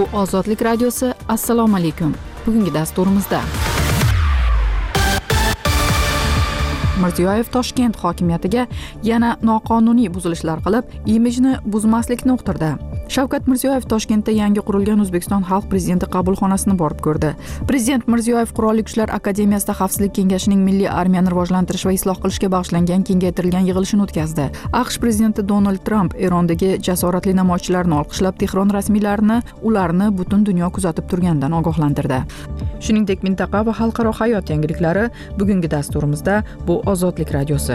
Bu Ozodlik radiosi. Assalomu alaykum. Bugungi dasturimizda Mirziyoyev Toshkent hokimiyatiga yana noqonuniy buzilishlar qilib, imijni buzmaslikni uqtirdi. Shavkat Mirziyoyev Toshkentda yangi qurilgan O'zbekiston Xalq prezidenti qabulxonasini borib ko'rdi. Prezident Mirziyoyev Qurolli Kuchlar akademiyasida Xavfsizlik kengashining milliy armiyani rivojlantirish va isloh qilishga bag'ishlangan kengaytirilgan yig'ilishini o'tkazdi. AQSh prezidenti Donald Tramp Erondagi jasoratli namoyishchilarni olqishlab, Tehron rasmiylarini ularni butun dunyo kuzatib turganidan ogohlantirdi. Shuningdek, mintaqa va xalqaro hayot yangiliklari bugungi dasturimizda. Bu Ozodlik radiosi.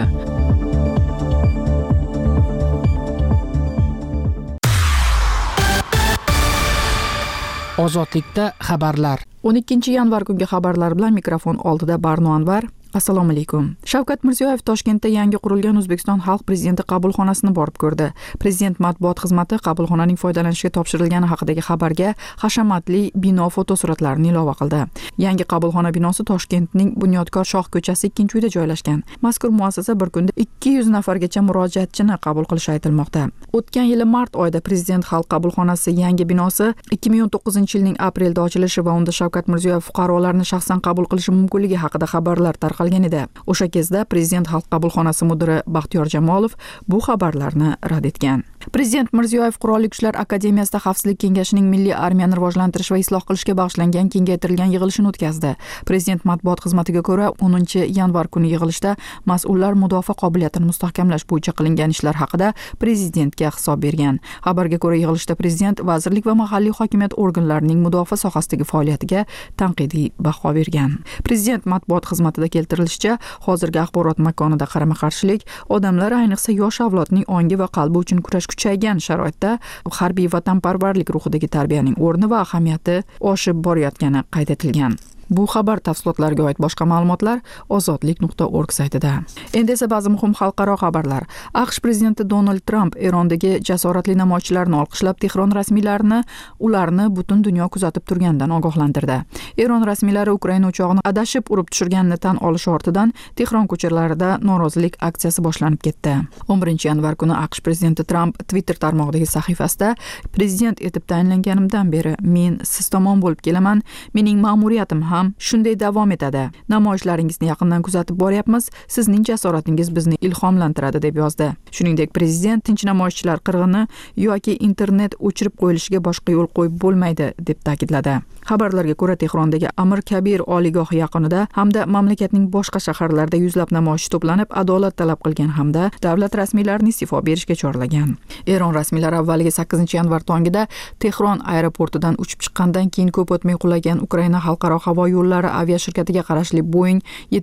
Ozodlikda xabarlar. 12 yanvar kungi xabarlar bilan mikrofon oldida Barno Anvar. Assalomu alaykum. Shavkat Mirziyoyev Toshkentda yangi qurilgan O'zbekiston Xalq prezidenti qabulxonasini borib ko'rdi. Prezident matbuot xizmati qabulxonaning foydalanishga topshirilgani haqidagi xabarga hashamatli bino fotosuratlarini ilova qildi. Yangi qabulxona binosi Toshkentning Bunyodkor Shoh ko'chasi 2-uyda joylashgan. Mazkur muassasa bir kunda 200 nafargacha murojaatchini qabul qilishi aytilmoqda. O'tgan yili mart oyida Prezident Xalq qabulxonasi yangi binosi 2019-yilning aprelda ochilishi va unda Shavkat Mirziyoyev fuqarolarni shaxsan qabul qilishi mumkinligi haqida xabarlar tarqalgan edi. O'sha kezda Prezident Xalq qabulxonasi mudiri Baxtiyor Jamolov bu xabarlarni rad etgan. Prezident Mirziyoyev Qurolli Kuchlar akademiyasida Xavfsizlik kengashining milliy armiyani rivojlantirish va isloh qilishga bag'ishlangan kengaytirilgan yig'ilishini o'tkazdi. Prezident matbuot xizmatiga ko'ra, 10-yanvar kuni yig'ilishda mas'ullar mudofaa qobiliyatini mustahkamlash bo'yicha qilingan ishlar haqida prezidentga hisob bergan. Xabarga ko'ra, yig'ilishda prezident vazirlik va mahalliy hokimiyat organlarining mudofaa sohasidagi faoliyatiga tanqidiy baho bergan. Prezident matbuot xizmatida keltirilishicha, hozirgi axborot makonida qarama-qarshilik, odamlar, ayniqsa yosh avlodning ongi va qalbi uchun kurash kuchaygan sharoitda harbiy vatanparvarlik ruhidagi tarbiyaning o'rni va ahamiyati oshib borayotgani qayd etilgan. Bu xabar tafsilotlariga oid boshqa ma'lumotlar ozodlik.org saytida. Endi esa ba'zi muhim xalqaro xabarlar. AQSh prezidenti Donald Tramp Erondagi jasoratli namoyishchilarni olqishlab, Tehron rasmiylarini ularni butun dunyo kuzatib turganidan ogohlantirdi. Eron rasmiylari Ukraina uchog'ini adashib urib tushirganini tan olish ortidan Tehron ko'chalarida norozilik aksiyasi boshlanib ketdi. 11-yanvar kuni AQSh prezidenti Tramp Twitter tarmog'idagi sahifasida: "Prezident etib tayinlanganimdan beri men siz tomon bo'lib kelaman. Mening ma'muriyatim ham shunday davom etadi. Namoyishlaringizni yaqindan kuzatib boryapmiz. Sizning jasoratingiz bizni ilhomlantiradi", deb yozdi. Shuningdek, prezident tinch namoyishchilar qirg'ini yoki internet o'chirib qo'yilishiga boshqa yo'l qo'yib bo'lmaydi, deb ta'kidladi. Xabarlarga ko'ra, Tehrondagi Amir Kabir oliygohi yaqinida hamda mamlakatning boshqa shaharlarida yuzlab namoyishchi to'planib, adolat talab qilgan hamda davlat rasmiylarini iste'fo berishga chorlagan. Eron rasmiylari avvaliga 8-yanvar tongida Tehron aeroportidan uchib chiqqandan keyin ko'p o'tmay qulagan Ukraina xalqaro havo yo'llari aviashirkatiga qarashli Boeing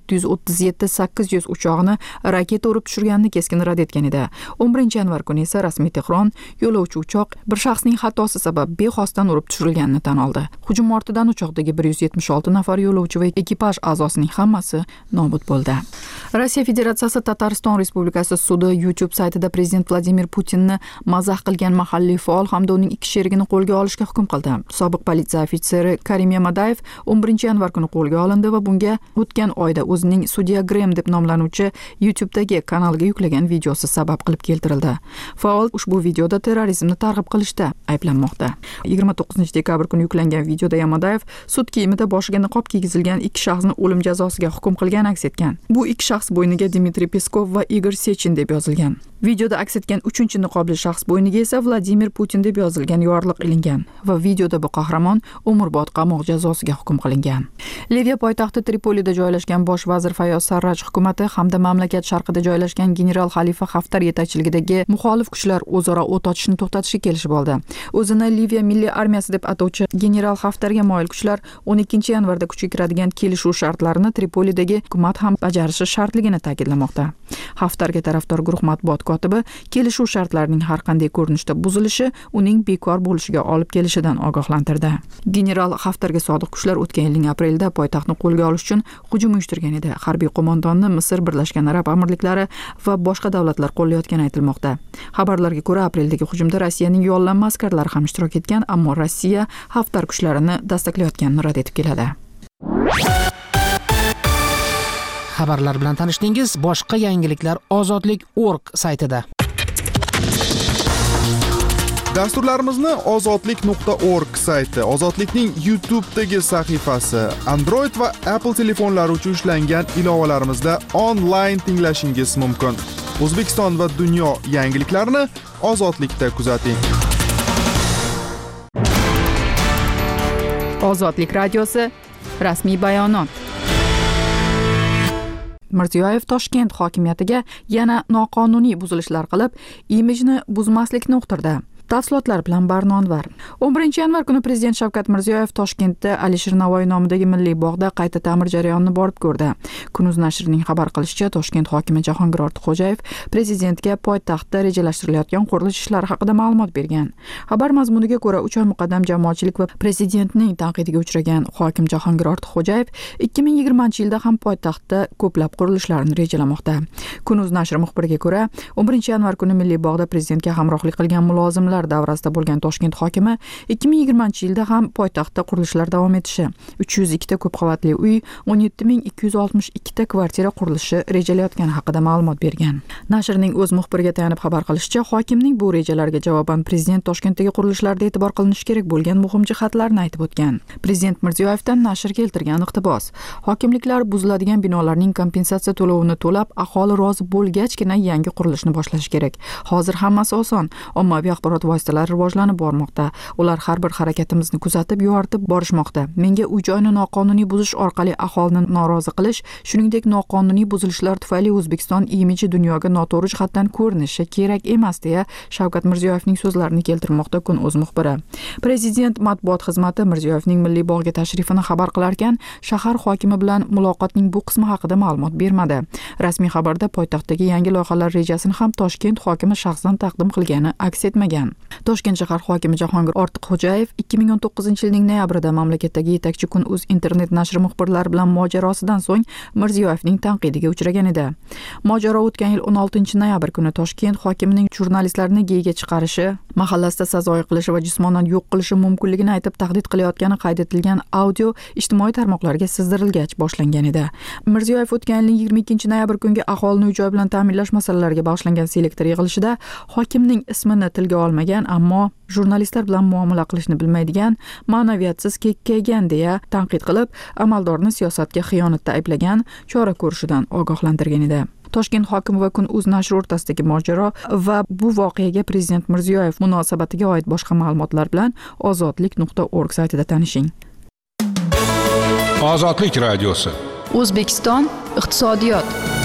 737-800 uchog'ini raketa urib tushirganini keskin rad etgan edi. 11-yanvar kuni esa rasmiy Tehron yo'lovchi uchoq bir shaxsning xatosi sabab bexosdan urib tushirilganini tan oldi. Hujum ortidan uchoqdagi 176 nafar yo'lovchi va ekipaj a'zosining hammasi nobud bo'ldi. Rossiya Federatsiyasi Tatariston Respublikasi sudi YouTube saytida prezident Vladimir Putinni mazax qilgan mahalliy faol hamda uning 2 sherigini qo'lga olishga hukm qildi. Sobiq politsiya ofitseri Karim Yamadayev 11-yanvar kuni qo'lga olindi va bunga o'tgan oyda o'zining Sudya Grem deb nomlanuvchi YouTube'dagi kanaliga yuklagan videosi sabab qilib keltirildi. Faol ushbu videoda terrorizmni targ'ib qilishda ayblanmoqda. 29 dekabr kuni yuklangan videoda Yamadayev sud kiyimida boshiga niqob kiygizilgan 2 shaxsni o'lim jazosiga hukm qilgani aks etgan. Bu 2 shaxs bo'yniga Dmitriy Peskov va Igor Sechin deb yozilgan. Videoda aks etgan 3-niqobli shaxs bo'yniga esa Vladimir Putin deb yozilgan yorliq ilingan va videoda bu qahramon umrbod qamoq jazosiga hukm qilingan. Liviya poytaxti Tripolida joylashgan bosh vazir Fayoz Sarraj hukumati hamda mamlakat sharqida joylashgan general Xalifa Haftar yetakchiligidagi muxolif kuchlar o'zaro o't ochishni to'xtatishga kelishib oldi. O'zini Liviya milliy armiyasi deb atovchi general Haftarga moyil kuchlar 12-yanvarda kuchga kiradigan kelishuv shartlarini Tripolidagi hukumat ham bajarishi shartligini ta'kidlamoqda. Haftarga tarafdor guruh matbuot kotibi kelishuv shartlarining har qanday ko'rinishda buzilishi uning bekor bo'lishiga olib kelishidan ogohlantirdi. General Haftarga sodiq kuchlar o'tgan yilning aprelida poytaxtni qo'lga olish uchun hujum uyushtirgan edi. Harbiy qo'mondonni Misr, Birlashgan Arab Amirliklari va boshqa davlatlar qo'llayotgani aytilmoqda. Xabarlarga ko'ra, apreldagi hujumda Rossiyaning yollanma askarlari ham ishtirok etgan, ammo Rossiya Haftar kuchlarini dastaklayotganini rad etib keladi. Xabarlar bilan tanishdingiz. Boshqa yangiliklar Ozodlik.org saytida. Dasturlarimizni ozodlik.org sayti, Ozodlikning YouTube'dagi sahifasi, Android va Apple telefonlari uchun ishlangan ilovalarimizda onlayn tinglashingiz mumkin. O'zbekiston va dunyo yangiliklarini Ozodlikda kuzating. Ozodlik radiosi rasmiy bayonot. Mirziyoyev Toshkent hokimiyatiga yana noqonuniy buzilishlar qilib, imijni buzmaslikni uqtirdi. Tafsilotlar bilan Barnonvar. 11-yanvar kuni Prezident Shavkat Mirziyoyev Toshkentda Alisher Navoiy nomidagi Milliy bog'da qayta ta'mir jarayonini borib ko'rdi. Kunuz nashrining xabar qilishicha, Toshkent hokimi Jahongir Ortiqxo'jayev prezidentga poytaxtda rejalashtirilayotgan qurilish ishlari haqida ma'lumot bergan. Xabar mazmuniga ko'ra, 3 oy muqaddam jamoatchilik va prezidentning tanqidiga uchragan hokim Jahongir Ortiqxo'jayev 2020-yilda ham poytaxtda ko'plab qurilishlarni rejalamoqda. Kunuz nashri muxbiriga ko'ra, 11-yanvar kuni Milliy bog'da prezidentga hamrohlik qilgan mulozimlar davrasida bo'lgan Toshkent hokimi 2020-yilda ham poytaxtda qurilishlar davom etishi, 302 ta ko'p qavatli uy, 17262 ta kvartira qurilishi rejalayotgani haqida ma'lumot bergan. Nashrning o'z muxbiriga tayanib xabar qilishicha, hokimning bu rejalarga javoban prezident Toshkentdagi qurilishlarda e'tibor qilinishi kerak bo'lgan muhim jihatlarni aytib o'tgan. Prezident Mirziyoyevdan nashr keltirgan iqtibos: hokimliklar buziladigan binolarning kompensatsiya to'lovini to'lab, aholi rozi bo'lgachgina yangi qurilishni boshlash kerak. Hozir hammasi oson. Ommaviy axborot vositalari rivojlanib bormoqda. Ular har bir harakatimizni kuzatib, yoritib borishmoqda. Menga uy-joyni noqonuniy buzish orqali aholini norozi qilish, shuningdek noqonuniy buzilishlar tufayli O'zbekiston imiji dunyoga noto'g'ri jihatdan ko'rinishi kerak emas, deya Shavkat Mirziyoyevning so'zlarini keltirmoqda Kun o'z muxbiri. Prezident matbuot xizmati Mirziyoyevning Milliy bog'ga tashrifini xabar qilarkan, shahar hokimi bilan muloqotning bu qismi haqida ma'lumot bermadi. Rasmiy xabarda poytaxtdagi yangi loyihalar rejasini ham Toshkent hokimi shaxsan taqdim qilgani aks etmagan. Toshkent shahar hokimi Jahongir Ortiqxo'jayev 2019-yilning noyabrida mamlakatdagi yetakchi Kun o'z internet nashri muxbirlari bilan mojarosidan so'ng Mirziyoyevning tanqidiga uchragan edi. Mojaro o'tgan yil 16-noyabr kuni Toshkent hokimining jurnalistlarni geyga chiqarishi, mahallasida sazoyi qilishi va jismonan yo'q qilishi mumkinligini aytib tahdid qilayotgani qayd etilgan audio ijtimoiy tarmoqlarga sizdirilgach boshlangan edi. Mirziyoyev o'tgan yilning 22-noyabr kungi aholini uy-joy bilan ta'minlash masalalariga bag'ishlangan selektor yig'ilishida hokimning ismini tilga olmagan, ammo jurnalistlar bilan muomala qilishni bilmaydigan, ma'naviyatsiz kekkaygan deya tanqid qilib, amaldorni siyosatga xiyonatda ayblagan, chora ko'rishidan ogohlantirgan edi. Toshkent hokimi va Kun o'z nashri o'rtasidagi mojaro va bu voqeaga Prezident Mirziyoyev munosabatiga oid boshqa ma'lumotlar bilan ozodlik.org saytida tanishing. Ozodlik radiosi. O'zbekiston iqtisodiyot.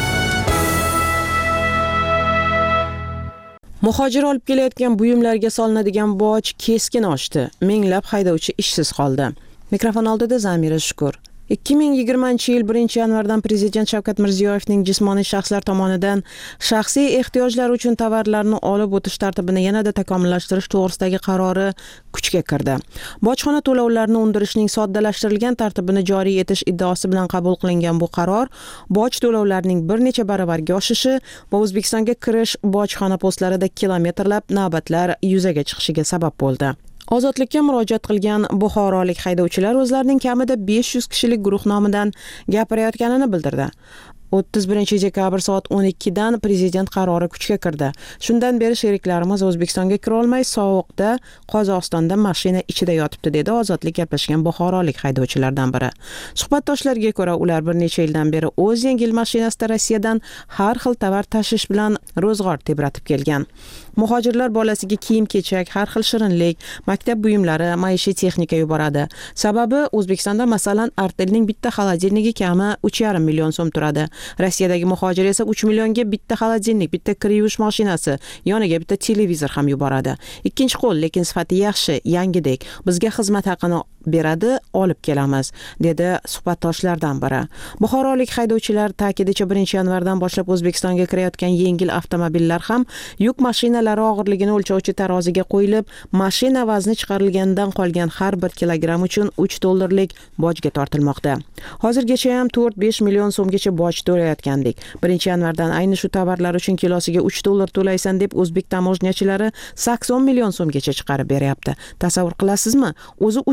Muhojir olib kelayotgan buyumlarga solinadigan boj keskin oshdi. Minglab haydovchi ishsiz qoldi. Mikrofon oldida Zamira Shukur. 2020-yil 1-yanvardan Prezident Shavkat Mirziyoyevning jismoniy shaxslar tomonidan shaxsiy ehtiyojlar uchun tovarlarni olib o'tish tartibini yanada takomillashtirish to'g'risidagi qarori kuchga kirdi. Bojxona to'lovlarini undirishning soddalashtirilgan tartibini joriy etish iddaosi bilan qabul qilingan bu qaror boj to'lovlarining bir necha baravarga oshishi va O'zbekistonga kirish bojxona postlarida kilometrlab navbatlar yuzaga chiqishiga sabab bo'ldi. Ozodlikka murojaat qilgan buxorolik haydovchilar o'zlarining kamida 500 kishilik guruh nomidan gapirayotganini bildirdi. 31-dekabr soat 12dan prezident qarori kuchga kirdi. Shundan beri sheriklarimiz O'zbekistonga kira olmay sovuqda Qozog'istonda mashina ichida yotibdi, dedi ozodlik gaplashgan buxorolik haydovchilardan biri. Suhbatdoshlarga ko'ra, ular bir necha yildan beri o'z yengil mashinasida Rossiyadan har xil tovar tashish bilan ro'zg'or tebratib kelgan. Muhojirlar bolasiga kiyim-kechak, har xil shirinlik, maktab buyumlari, maishiy texnika yuboradi. Sababi O'zbekistonda masalan Artelning bitta xolodilnigi kami 3,5 million so'm turadi. Rossiyadagi muhojir esa 3 millionga bitta xolodilnik, bitta kir yuvish mashinasi, yoniga bitta televizor ham yuboradi. Ikkinchi qo'l, lekin sifati yaxshi, yangidek. Bizga xizmat haqini beradi, olib kelamiz, dedi suhbatdoshlardan biri. Buxorolik haydovchilar ta'kidicha 1-yanvardan boshlab O'zbekistonga kirayotgan yengil avtomobillar ham yuk mashinalari og'irligini o'lchovchi taroziga qo'yilib, mashina vazni chiqarilgandan qolgan har 1 kilogramm uchun $3 bojga tortilmoqda. Hozirgacha ham 4-5 million so'mgacha boj to'layotgandik. 1-yanvardan ayni shu tovarlar uchun kilosiga $3 to'laysan deb o'zbek tamojnyachilari 80 million so'mgacha chiqarib beryapti. Tasavvur qilasizmi? O'zi 3 million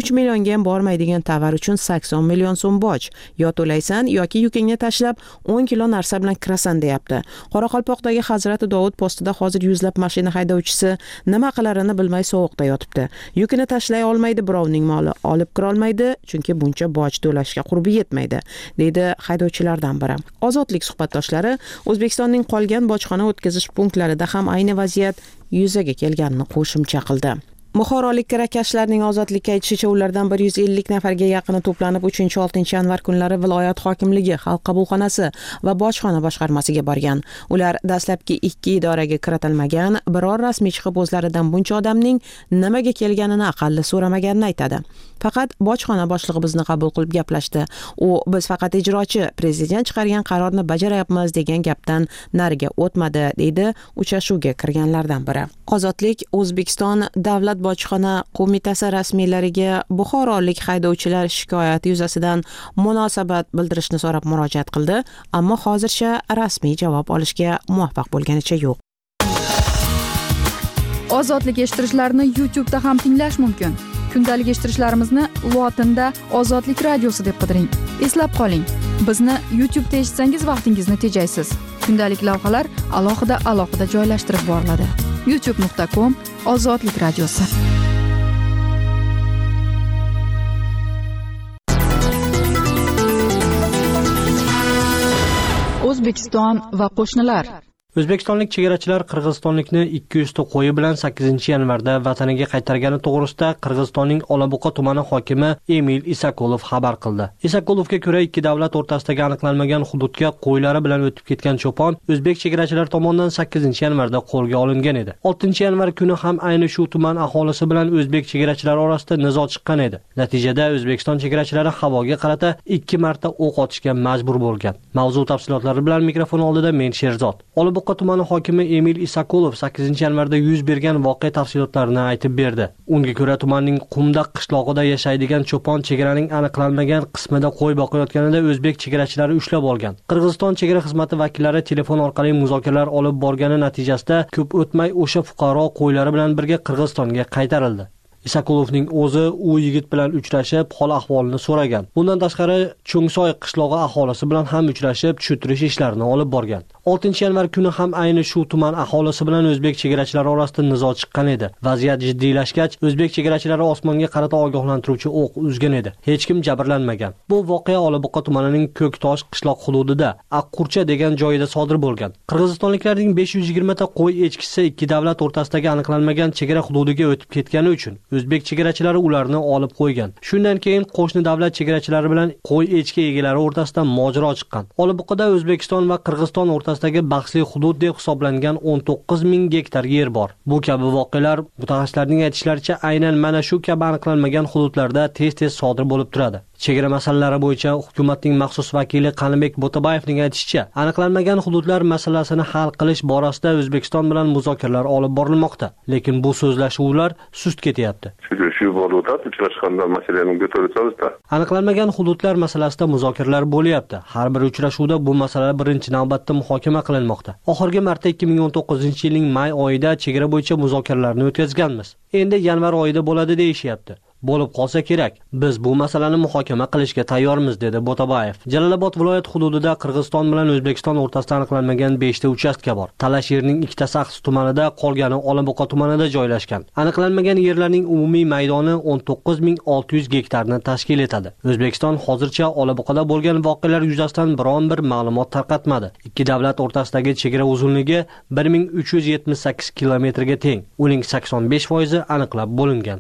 to'laganga ham bormaydigan tovar uchun 80 million so'm boj. Yo to'laysan yoki yukingni tashlab 10 kilo narsa bilan kirasan deyapti. Qoraqalpoqdagi Hazrati Dovud postida hozir yuzlab mashina haydovchisi nima qilarini bilmay sovuqda yotibdi. Yukini tashlay olmaydi, birovning moli olib kira olmaydi, chunki buncha boj to'lashga qurbi yetmaydi, deydi haydovchilardan biri. Ozodlik suhbatdoshlari O'zbekistonning qolgan bojxona o'tkazish punktlarida ham ayni vaziyat yuzaga kelganini qo'shimcha qildi. Buxorolik kirakashlarning ozodlikka aytishicha, ulardan 150 nafarga yaqini to'planib 3-6 yanvar kunlari viloyat hokimligi, xalq qabulxonasi va bojxona boshqarmasiga borgan. Ular dastlabki 2 idoraga kiritilmagan, biror rasmiy chiqib o'zlaridan buncha odamning nimaga kelganini aqalli so'ramaganini aytadi. Faqat bojxona boshlig'i bizni qabul qilib gaplashdi. U biz faqat ijrochi, prezident chiqargan qarorni bajaryapmiz degan gapdan nariga o'tmadi, deydi uchrashuvga kirganlardan biri. Ozodlik O'zbekiston Davlat bojxona qo'mitasi rasmiylariga buxorolik haydovchilar shikoyati yuzasidan munosabat bildirishni so'rab murojaat qildi, ammo hozircha rasmiy javob olishga muvaffaq bo'lganicha yo'q. Ozodlik eshittirishlarni YouTube'da ham tinglash mumkin. Kundalik eshittirishlarimizni lotinda Ozodlik radiosi deb qidiring. Eslab qoling, bizni YouTube'da eshitsangiz vaqtingizni tejaysiz. Kundalik lavhalar alohida joylashtirib boriladi. youtube.com/Ozodlik radiosi. O'zbekiston va qo'shnilar. O'zbekistonlik chegarachilar qirg'izistonlikni 200 ta qo'yi bilan 8-yanvarda vataniga qaytargani to'g'risida Qirg'izistonning Olabuqa tumani hokimi Emil Isakolov xabar qildi. Isakolovga ko'ra, ikki davlat o'rtasidagi aniqlanmagan hududga qo'ylari bilan o'tib ketgan cho'pon o'zbek chegarachilar tomonidan 8-yanvarda qo'lga olingan edi. 6-yanvar kuni ham ayni shu tuman aholisi bilan o'zbek chegarachilari orasida nizo chiqqan edi. Natijada O'zbekiston chegarachilari havoga qarata 2 marta o'q otishga majbur bo'lgan. Mavzu tafsilotlari bilan mikrofon oldida men Sherzod. Buqa tumani hokimi Emil Isakolov 8-yanvarda yuz bergan voqea tafsilotlarini aytib berdi. Unga ko'ra, tumanning Qumda qishlog'ida yashaydigan cho'pon chegaraning aniqlanmagan qismida qo'y boqayotganida o'zbek chegarachilari ushlab olgan. Qirg'iziston chegara xizmati vakillari telefon orqali muzokaralar olib borgani natijasida ko'p o'tmay o'sha fuqaro qo'ylari bilan birga Qirg'izistonga qaytarildi. Isakolovning o'zi u yigit bilan uchrashib, hol-ahvolini so'ragan. Bundan tashqari, Cho'ngsoy qishlog'i aholisi bilan ham uchrashib, tushuntirish ishlarini olib borgan. 6-yanvar kuni ham ayni shu tuman aholisi bilan o'zbek chegarachilari orasida nizo chiqqan edi. Vaziyat jiddiylashgach, o'zbek chegarachilari osmonga qarata ogohlantiruvchi o'q uzgan edi. Hech kim jabrlanmagan. Bu voqea Olabuqa tumanining Ko'ktosh qishloq hududida, Aqqurcha degan joyida sodir bo'lgan. Qirg'izistonliklarning 520 ta qo'y echkisi ikki davlat o'rtasidagi aniqlanmagan chegara hududiga o'tib ketgani uchun o'zbek chegarachilari ularni olib qo'ygan. Shundan keyin qo'shni davlat chegarachilari bilan qo'y echki egalari o'rtasida mojaro chiqqan. Olabuqada O'zbekiston va Qirg'iziston o'rtasidagi bahsli hudud deb hisoblangan 19,000 gektar yer bor. Bu kabi voqealar mutaxassislarning aytishlaricha aynan mana shu kabi aniqlanmagan hududlarda tez-tez sodir bo'lib turadi. Chegara masalalari bo'yicha hukumatning maxsus vakili Qanibek Bo'tabayevning aytishicha, aniqlanmagan hududlar masalasini hal qilish borasida O'zbekiston bilan muzokaralar olib borilmoqda, lekin bu so'zlashuvlar sust ketyapti. Aniqlanmagan hududlar masalasida muzokaralar bo'lyapti. Har bir uchrashuvda bu masala birinchi navbatda muhokama qilinmoqda. Oxirgi marta 2019-yilning may oyida chegara bo'yicha muzokaralarni o'tkazganmiz. Endi yanvar oyida bo'ladi deyishyapti. Bo'lib qolsa kerak. Biz bu masalani muhokama qilishga tayyormiz, dedi Bo'tabayev. Jalolobod viloyat hududida Qirg'iziston bilan O'zbekiston o'rtasida aniqlanmagan 5 ta uchastka bor. Talash yerning ikkitasi Aqs tumanida, qolgani Olabuqa tumanida joylashgan. Aniqlanmagan yerlarning umumiy maydoni 19,600 gektarni tashkil etadi. O'zbekiston hozircha Olabuqada bo'lgan voqealar yuzasidan biron bir ma'lumot tarqatmadi. Ikki davlat o'rtasidagi chegara uzunligi 1378 kilometrga teng. Uning 85% aniqlab bo'lingan.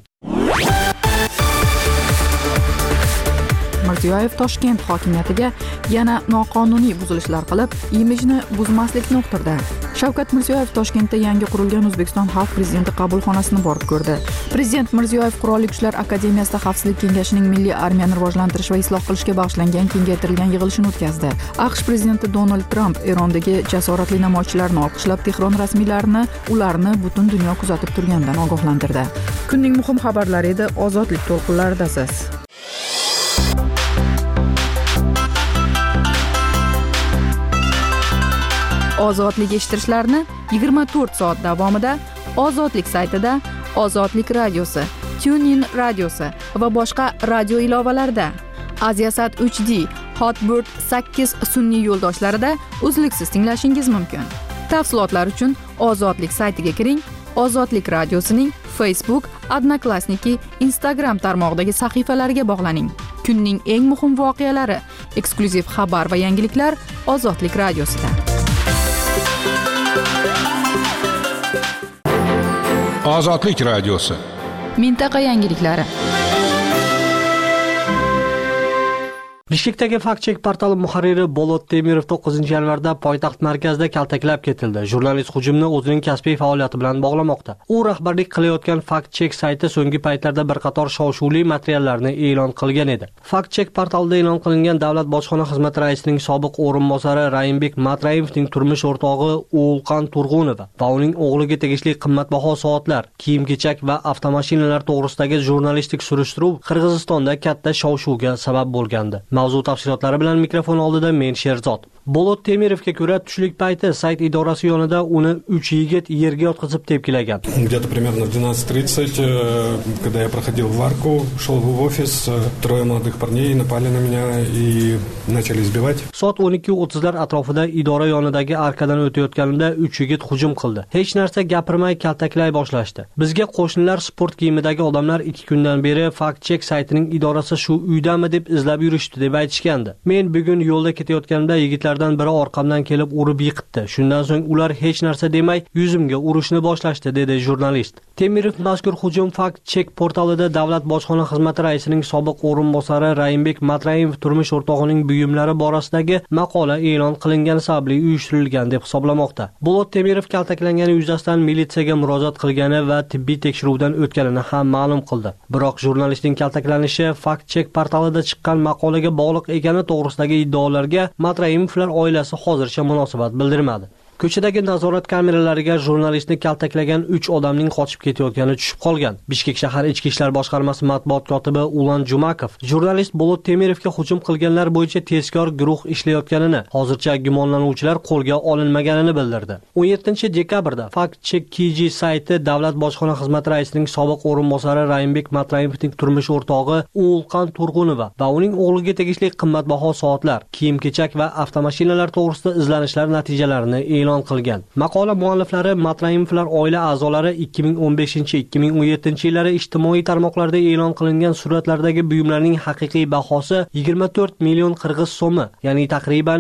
Mirziyoyev Toshkent hokimiyatiga yana noqonuniy buzilishlar qilib, imijni buzmaslikni uqtirdi. Shavkat Mirziyoyev Toshkentda yangi qurilgan O'zbekiston Xalq prezidenti qabulxonasini borib ko'rdi. Prezident Mirziyoyev Qurolli Kuchlar akademiyasida Xavfsizlik kengashining milliy armiyani rivojlantirish va isloh qilishga bag'ishlangan kengaytirilgan yig'ilishini o'tkazdi. AQSh prezidenti Donald Tramp Erondagi jasoratli namoyishchilarni olqishlab, Tehron rasmiylarini ularni butun dunyo kuzatib turganidan ogohlantirdi. Kunning muhim xabarlari edi, ozodlik to'lqinlaridasiz. Ozodlik eshittirishlarni 24 soat davomida Ozodlik saytida, Ozodlik radiosi TuneIn radiosi va boshqa radio ilovalarda. Aziasat 3D, Hotbird 8 sun'iy yo'ldoshlarida uzluksiz tinglashingiz mumkin. Tafsilotlar uchun Ozodlik saytiga kiring. Ozodlik radiosining Facebook, Odnoklassniki, Instagram tarmog'idagi sahifalariga bog'laning. Kunning eng muhim voqealari, eksklyuziv xabar va yangiliklar Ozodlik radiosida. Ozodlik radiosi. Mintaqa yangiliklari. Bishkekdagi Fact-check portali muharriri Bolot Temirov 9-yanvarda poytaxt markazida kaltaklab ketildi. Jurnalist hujumni o'zining kasbiy faoliyati bilan bog'lamoqda. U rahbarlik qilayotgan Fact-check sayti so'nggi paytlarda bir qator shov-shuvli materiallarni e'lon qilgan edi. Fact-check portalida e'lon qilingan Davlat bojxona xizmati raisining sobiq o'rinbosari Raimbek Matrayevning turmush o'rtog'i O'lqon Turg'unova va uning o'g'liga tegishli qimmatbaho soatlar, kiyim-kechak va avtomashinalar to'g'risidagi jurnalistik surishtiruv Qirg'izistonda katta shov-shuvga sabab bo'lgandi. Mavzu tafsilotlari bilan mikrofon oldida men Sherzod. Bolot Temirovga ko'ra, tushlik payti sayt idorasi yonida uni 3 yigit yerga yotqizib tepkilagan. Где-то примерно в 12:30, когда я проходил в арку, шел в офис, трое молодых парней напали на меня и начали избивать. Soat 12:30lar atrofida idora yonidagi arkadan o'tayotganimda 3 yigit hujum qildi. Hech narsa gapirmay kaltaklay boshlashdi. Bizga qo'shnilar sport kiyimidagi odamlar 2 kundan beri Fact-check saytining idorasi shu uydami deb izlab yurishdi deb aytishgandi. Men bugun yo'lda ketayotganimda yigitlardan biri orqamdan kelib urib yiqitdi. Shundan so'ng ular hech narsa demay yuzimga urishni boshlashdi, dedi jurnalist. Temirov mazkur hujum Fact-check portalida Davlat bojxona xizmati raisining sobiq o'rinbosari Raimbek Matrayev turmush o'rtog'ining buyumlari borasidagi maqola e'lon qilingani sababli uyushtirilgan deb hisoblamoqda. Bolot Temirov kaltaklangani yuzasidan militsiyaga murojaat qilgani va tibbiy tekshiruvdan o'tganini ham ma'lum qildi. Biroq jurnalistning kaltaklanishi Fact-check portalida chiqqan maqolaga bog'liq ekani to'g'risidagi iddaolarga Matrayevlar oilasi hozircha munosabat bildirmadi. Ko'chadagi nazorat kameralariga jurnalistni kaltaklagan 3 odamning qochib ketayotgani tushib qolgan. Bishkek shahar ichki ishlar boshqarmasi matbuot kotibi Ulan Jumakov jurnalist Bolot Temirovga hujum qilganlar bo'yicha tezkor guruh ishlayotganini, hozircha gumonlanuvchilar qo'lga olinmaganini bildirdi. 17-dekabrda Fact-check KG sayti Davlat bojxona xizmati raisining sobiq o'rinbosari Raimbek Matrayevning turmush o'rtog'i O'lqon Turg'unova va uning o'g'liga tegishli qimmatbaho soatlar, kiyim-kechak va avtomashinalar to'g'risida izlanishlar natijalarini e'lon qilgan. Maqola mualliflari Matrayevlar oila a'zolari 2015-2017 yillari ijtimoiy tarmoqlarda e'lon qilingan suratlardagi buyumlarning haqiqiy bahosi 24 million qirg'iz so'mi, ya'ni taxriban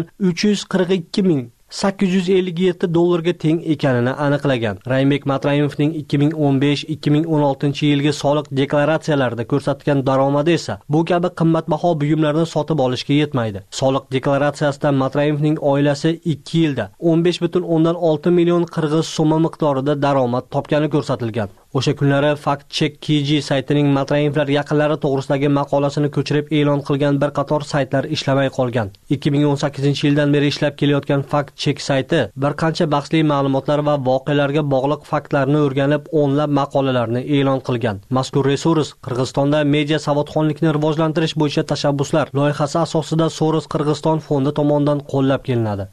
342,857 dollarga teng ekanini aniqlagan. Raimbek Matrayevning 2015-2016 yilgi soliq deklaratsiyalarida ko'rsatgan daromadi esa bu kabi qimmatbaho buyumlarni sotib olishga yetmaydi. Soliq deklaratsiyasida Matrayevning oilasi 2 yilda 15,6 million qirg'iz so'mi miqdorida daromad topgani ko'rsatilgan. O'sha kunlari Fact-check KG saytining Matrayevlar yaqinlari to'g'risidagi maqolasini ko'chirib e'lon qilgan bir qator saytlar ishlamay qolgan. 2018-yildan beri ishlab kelayotgan Fact-check sayti bir qancha bahsli ma'lumotlar va voqealarga bog'liq faktlarni o'rganib, o'nlab maqolalarni e'lon qilgan. Mazkur resurs Qirg'izistonda media savodxonlikni rivojlantirish bo'yicha tashabbuslar loyihasi asosida Soros Qirg'iziston fondi tomonidan qo'llab kelinadi.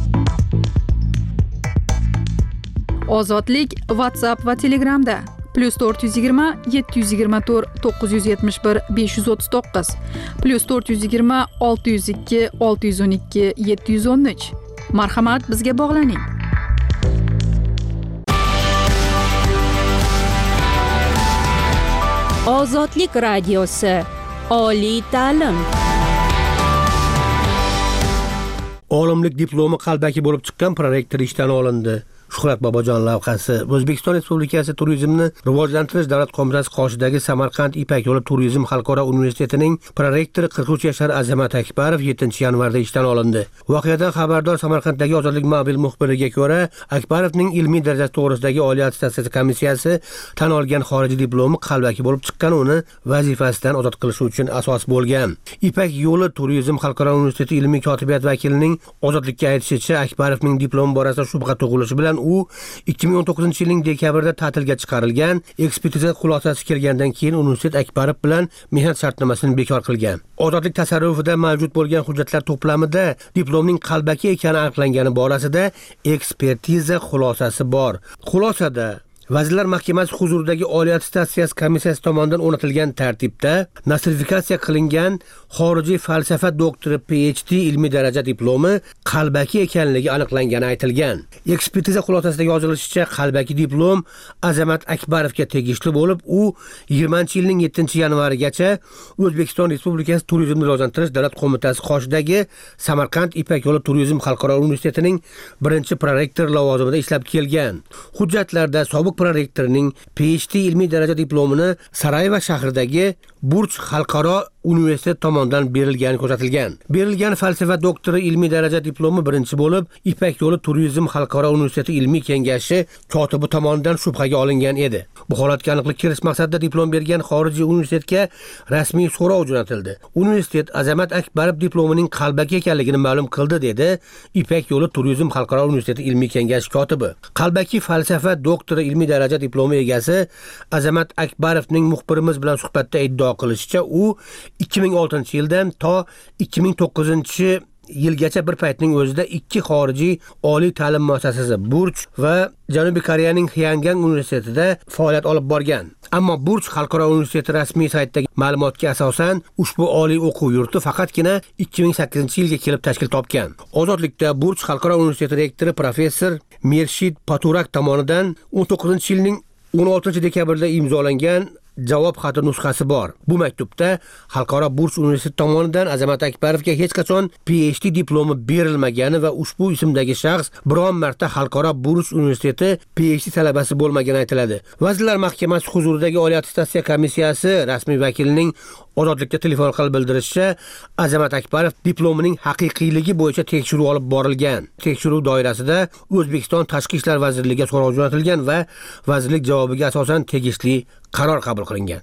Ozodlik WhatsApp va Telegramda +420 724 971 539 +420 602 612 713. Marhamat, bizga bog'laning. Ozodlik radiosi. Oliy ta'lim. Olimlik diplomi qalbaki bo'lib chiqqan prorektor ishdan olindi. Shuhrat Bobojon lavhasi O'zbekiston Respublikasi Turizmni rivojlantirish davlat qo'mitasi qoshidagi Samarqand Ipak yo'li turizm xalqaro universitetining prorektori 43 yoshar Azamat Akbarov 7-yanvarda ishdan olindi. Voqeadan xabardor Samarqanddagi Ozodlik mobil muxbiriga ko'ra, Akbarovning ilmiy darajasi to'g'risidagi oliy attestatsiya komissiyasi tan olgan xorijiy diplomi qalbaki bo'lib chiqqan uni vazifasidan ozod qilish uchun asos bo'lgan. Ipak yo'li turizm xalqaro universiteti ilmiy kotibiyat vakilining ozodlikka aytishicha, Akbarovning diplomi borasida shubha tug'ilishi bilan u 2019-yilning dekabrida ta'tilga chiqarilgan. Ekspertiza xulosasi kelgandan keyin universitet Akbarov bilan mehnat shartnomasini bekor qilgan. Ozodlik tasarrufida mavjud bo'lgan hujjatlar to'plamida diplomning qalbaki ekani aniqlangani borasida ekspertiza xulosasi bor. Xulosada Vazirlar Mahkamasi huzuridagi Oliy attestatsiya komissiyasi tomonidan o'rnatilgan tartibda nostrifikatsiya qilingan xorijiy falsafa doktori PhD ilmiy daraja diplomi qalbaki ekanligi aniqlangani aytilgan. Ekspertiza xulosasida yozilishicha, qalbaki diplom Azamat Akbarovga tegishli bo'lib, u 20-yilning 7-yanvarigacha O'zbekiston Respublikasi Turizmni rivojlantirish davlat qo'mitasi qoshidagi Samarqand Ipak yo'li turizm xalqaro universitetining birinchi prorektor lavozimida ishlab kelgan. Hujjatlarda sobiq prorektorning PhD ilmiy daraja diplomini Sarajevo shahridagi Burch xalqaro universitet tomonidan berilgani ko'rsatilgan. Berilgan falsafa doktori ilmiy daraja diplomi birinchi bo'lib, Ipak yo'li turizm xalqaro universiteti ilmiy kengashi kotibi tomonidan shubhaga olingan edi. Bu holatga aniqlik kiritish maqsadida diplom bergan xorijiy universitetga rasmiy so'rov jo'natildi. Universitet Azamat Akbarov diplomining qalbaki ekanligini ma'lum qildi, dedi Ipak yo'li turizm xalqaro universiteti ilmiy kengashi kotibi. Qalbaki falsafa doktori ilmiy daraja diplomi egasi Azamat Akbarovning muxbirimiz bilan suhbatda iddao qilishicha, u 2006-yildan to 2009-yilgacha bir paytning o'zida ikki xorijiy oliy ta'lim muassasasi Burch va Janubiy Koreyaning Hyangang universitetida faoliyat olib borgan. Ammo Burch xalqaro universiteti rasmiy saytidagi ma'lumotga asosan ushbu oliy o'quv yurti faqatgina 2008-yilga kelib tashkil topgan. Ozodlikda Burch xalqaro universiteti rektori professor Mershid Paturak tomonidan 19-yilning 16-dekabrda imzolangan javob xati nusxasi bor. Bu maktubda Xalqaro Burch universiteti tomonidan Azamat Akbarovga hech qachon PhD diplomi berilmagani va ushbu ismdagi shaxs biron marta Xalqaro Burch universiteti PhD talabasi bo'lmagani aytiladi. Vazirlar Mahkamasi huzuridagi Oliy attestatsiya komissiyasi rasmiy vakilining Ozodlikka telefon qilib bildirishicha, Azamat Akbarov diplomining haqiqiyligi bo'yicha tekshiruv olib borilgan. Tekshiruv doirasida O'zbekiston Tashqi ishlar vazirligiga so'rov jo'natilgan va vazirlik javobiga asosan tegishli qaror qabul qilingan.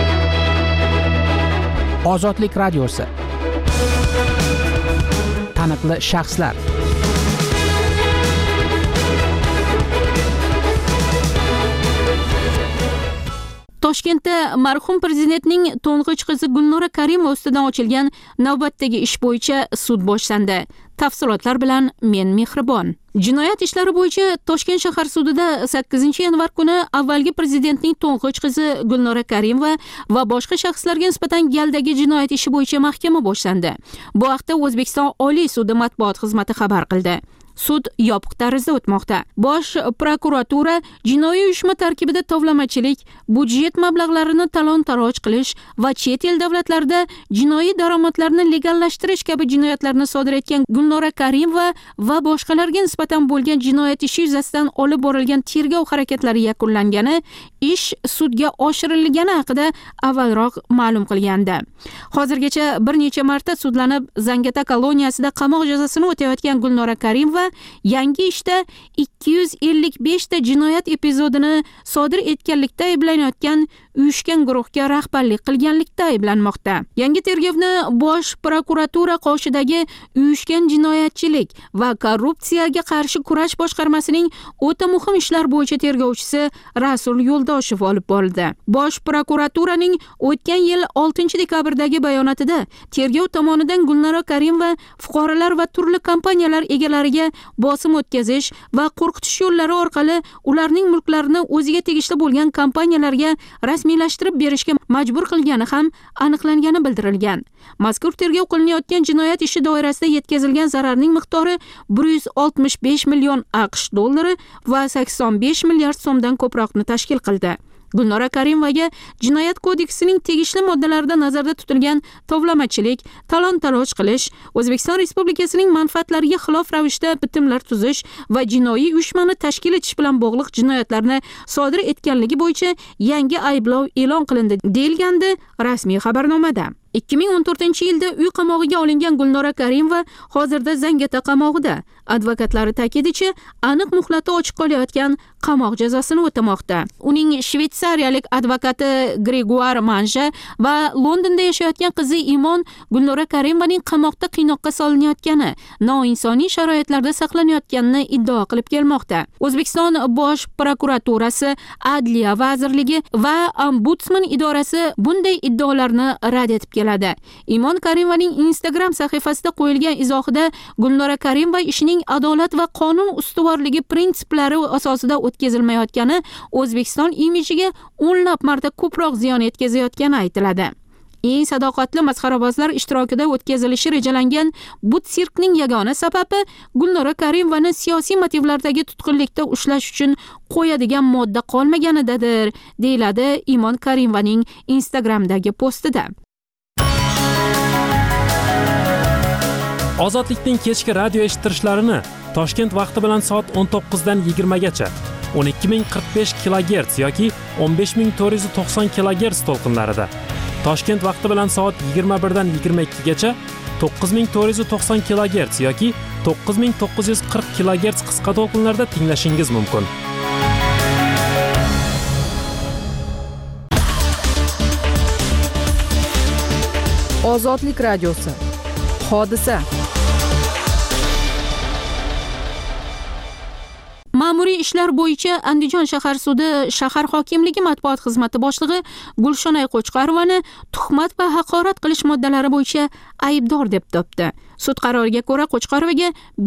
Ozodlik radiosi. Taniqli shaxslar. Toshkentda marhum prezidentning to'ng'ich qizi Gulnora Karimova ustidan ochilgan navbatdagi ish bo'yicha sud boshlandi. Tafsilotlar bilan men Mehribon. Jinoyat ishlari bo'yicha Toshkent shahar sudida 8-yanvar kuni avvalgi prezidentning to'ng'ich qizi Gulnora Karimova va boshqa shaxslarga nisbatan galdagi jinoyat ishi bo'yicha mahkama boshlandi. Bu haqda O'zbekiston Oliy sudi matbuot xizmati xabar qildi. Sud yopiq tarzda o'tmoqda. Bosh prokuratura jinoiy uyushma tarkibida tovlamachilik, budjet mablag'larini talon-taroj qilish va chet el davlatlarida jinoiy daromadlarni legallashtirish kabi jinoyatlarni sodir etgan Gulnora Karimova va boshqalarga nisbatan bo'lgan jinoyat ishi yuzasidan olib borilgan tergov harakatlari yakunlangani, ish sudga oshirilgani haqida avvalroq ma'lum qilgandi. Hozirgacha bir necha marta sudlanib, Zangata koloniyasida qamoq jazosini o'tayotgan Gulnora Karimova yangi ishda 255 ta jinoyat epizodini sodir etganlikda ayblanayotgan uyushgan guruhga rahbarlik qilganlikda ayblanmoqda. Yangi tergovni Bosh prokuratura qoshidagi uyushgan jinoyatchilik va korrupsiyaga qarshi kurash boshqarmasining o'ta muhim ishlar bo'yicha tergovchisi Rasul Yo'ldoshev olib bordi. Bosh prokuraturaning o'tgan yil 6-dekabrdagi bayonotida tergov tomonidan Gulnora Karimova fuqarolar va turli kompaniyalar egalariga bosim o'tkazish va qo'rqitish yo'llari orqali ularning mulklarini o'ziga tegishli bo'lgan kompaniyalarga rasmiylashtirib berishga majbur qilgani ham aniqlangani bildirilgan. Mazkur tergov qilinayotgan jinoyat ishi doirasida yetkazilgan zararning miqdori 165 million AQSh dollari va 85 milliard so'mdan ko'proqni tashkil qildi. Gulnora Karimovaga Jinoyat kodeksining tegishli moddalarida nazarda tutilgan tovlamachilik, talon-taroj qilish, O'zbekiston Respublikasining manfaatlariga xilof ravishda bitimlar tuzish va jinoiy uyushmani tashkil etish bilan bog'liq jinoyatlarni sodir etganligi bo'yicha yangi ayblov e'lon qilindi, deyilgandi rasmiy xabarnomada. 2014-yilda uy qamog'iga olingan Gulnora Karimova hozirda Zangata qamog'ida. Advokatlari ta'kidicha, aniq muhlati ochiq qolayotgan qamoq jazosini o'tamoqda. Uning shvetsariyalik advokati Gregoire Manja va Londonda yashayotgan qizi Imon Gulnora Karimovaning qamoqda qiynoqqa solinayotgani, noinsoniy sharoitlarda saqlanayotganini iddao qilib kelmoqda. O'zbekiston Bosh prokuraturasi, Adliya vazirligi va Ombudsman idorasi bunday iddaolarni rad etib keladi. Imon Karimovaning Instagram sahifasida qo'yilgan izohida Gulnora Karimova ishini saylovlarning adolat va qonun ustuvorligi prinsiplari asosida o'tkazilmayotgani O'zbekiston imijiga o'nlab marta ko'proq ziyon yetkazayotgani aytiladi. Eng sadoqatli masxarabozlar ishtirokida o'tkazilishi rejalangan bu sirkning yagona sababi Gulnora Karimovani siyosiy motivlardagi tutqunlikda ushlash uchun qo'yadigan modda qolmaganidadir, deyiladi Imon Karimovaning Instagramdagi postida. Ozodlikning kechki radio eshittirishlarini Toshkent vaqti bilan soat 19 dan 20 gacha 12045 kHz yoki 15490 kHz to'lqinlarida, Toshkent vaqti bilan soat 21 dan 22 gacha 9490 kHz yoki 9940 kHz qisqa to'lqinlarda tinglashingiz mumkin. Ozodlik radiosi. Hodisa. Ma'muriy ishlar bo'yicha Andijon shahar sudi shahar hokimligi matbuot xizmati boshlig'i Gulshonay Qo'chqarovani tuhmat va haqorat qilish moddalari bo'yicha aybdor deb topdi. Sud qaroriga ko'ra Qo'chqarovaga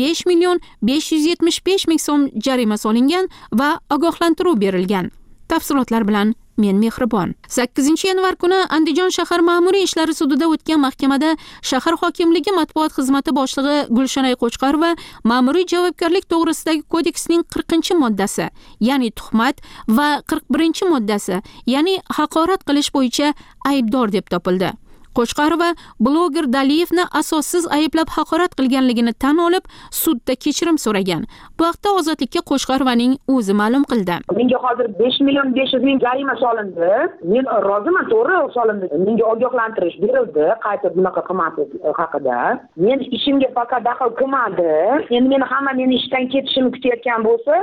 5.575.000 so'm jarima solingan va ogohlantiruv berilgan. Tafsilotlar bilan men Mehribon. 8-yanvar kuni Andijon shahar ma'muriy ishlari sudida o'tgan mahkamada shahar hokimligi matbuot xizmati boshlig'i Gulshonay Qo'chqarova ma'muriy javobgarlik to'g'risidagi kodeksning 40-moddasi, ya'ni tuhmat va 41-moddasi, ya'ni haqorat qilish bo'yicha aybdor deb topildi. Qo'chqarova bloger Daliyevni asossiz ayblab haqorat qilganligini tan olib, sudda kechirim so'ragan. Bu haqda Ozodlikka Qo'chqarovaning o'zi ma'lum qildi. Menga hozir 5.500.000 jarima solindi. Men roziman, to'g'ri solindi. Menga ogohlantirish berildi, qayta bunaqa qilmaslik haqida. Men ishimga faqat daxl qilmadi. Endi meni hamma meni ishdan ketishimni kutayotgan bo'lsa,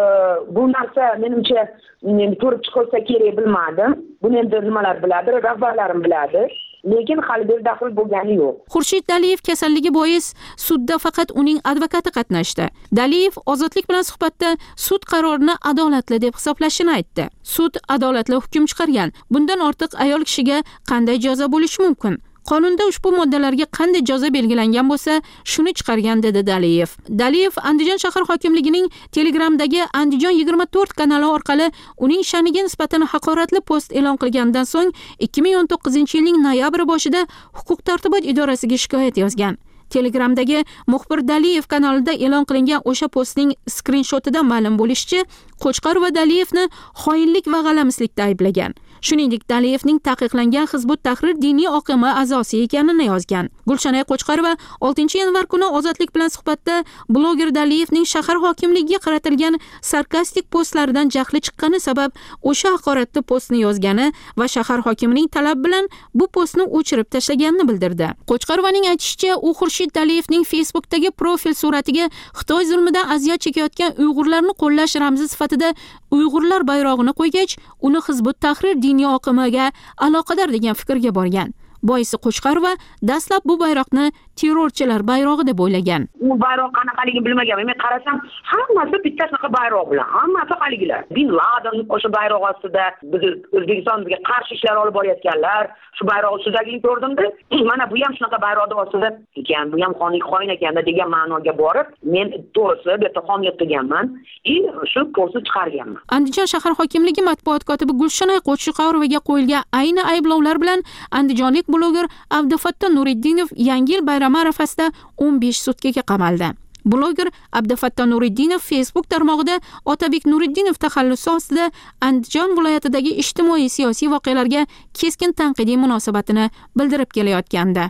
bu narsa menimcha ko'rib chiqilsa kerak, bilmadim. Buni endi nimalar biladi, rahbarlarim biladi. Lekin hali bir daxl bo'lgani yo'q. Xurshid Daliyev kasalligi bois sudda faqat uning advokati qatnashdi. Daliyev Ozodlik bilan suhbatda sud qarorini adolatli deb hisoblashini aytdi. Sud adolatli hukm chiqargan. Bundan ortiq ayol kishiga qanday jazo bo'lishi mumkin? Qonunda ushbu moddalarga qanday jazo belgilangan bo'lsa, shuni chiqargan, dedi Daliyev. Daliyev Andijon shahar hokimligining Telegramdagi Andijon 24 kanali orqali uning sha'niga nisbatan haqoratli post e'lon qilgandan so'ng 2019-yilning noyabr boshida huquq-tartibot idorasiga shikoyat yozgan. Telegramdagi muxbir Daliyev kanalida e'lon qilingan o'sha postning skrinshotida ma'lum bo'lishicha, Qo'chqarova Daliyevni xoinlik va g'alamislikda ayblagan. Shuningdek, Daliyevning taqiqlangan Hizbut Tahrir diniy oqimi a'zosi ekanini yozgan. Gulshonay Qo'chqarova 6-yanvar kuni Ozodlik bilan suhbatda bloger Daliyevning shahar hokimligiga qaratilgan sarkastik postlaridan jahli chiqqani sabab o'sha haqoratli postni yozgani va shahar hokimining talabi bilan bu postni o'chirib tashlaganini bildirdi. Qo'chqarovaning aytishicha, u Xurshid Daliyevning Facebookdagi profil suratiga Xitoy zulmidan aziyat chekayotgan Uyg'urlarni qo'llash ramzi sifatida Uyg'urlar bayrog'ini qo'ygach, uni Hizbut Tahrir diniy oqimiga aloqador degan fikrga borgan. Boisi Qo'chqarova dastlab bu bayroqni terrorchilar bayrog'i deb o'ylagan. U bayroq qanaqaligini bilmaganman. Men qarasam, hammasi bitta sanaqa bayroq bilan, hammasi haligilar. Bin Laden o'sha bayroq ostida biz O'zbekistonga qarshi ishlar olib borayotganlar, shu bayroq ustidagini ko'rdimda, mana bu ham shunaqa bayroqning ostida ekan, bu ham xoin ekanda degan ma'noga borib, men to'g'risi bu yerda xomlik qilganman, shu postni chiqarganman. Andijon shahar hokimligi matbuot kotibi Gulshonay Qo'chqarovaga qo'yilgan ayni ayblovlar bilan andijonlik bloger Abdufatto Nuriddinov Yangi yil bayrami arafasida 15 sutkaga qamaldi. Bloger Abdufatto Nuriddinov Facebook tarmog'ida Otabek Nuriddinov taxallusi ostida Andijon viloyatidagi ijtimoiy siyosiy voqealarga keskin tanqidiy munosabatini bildirib kelayotgandi.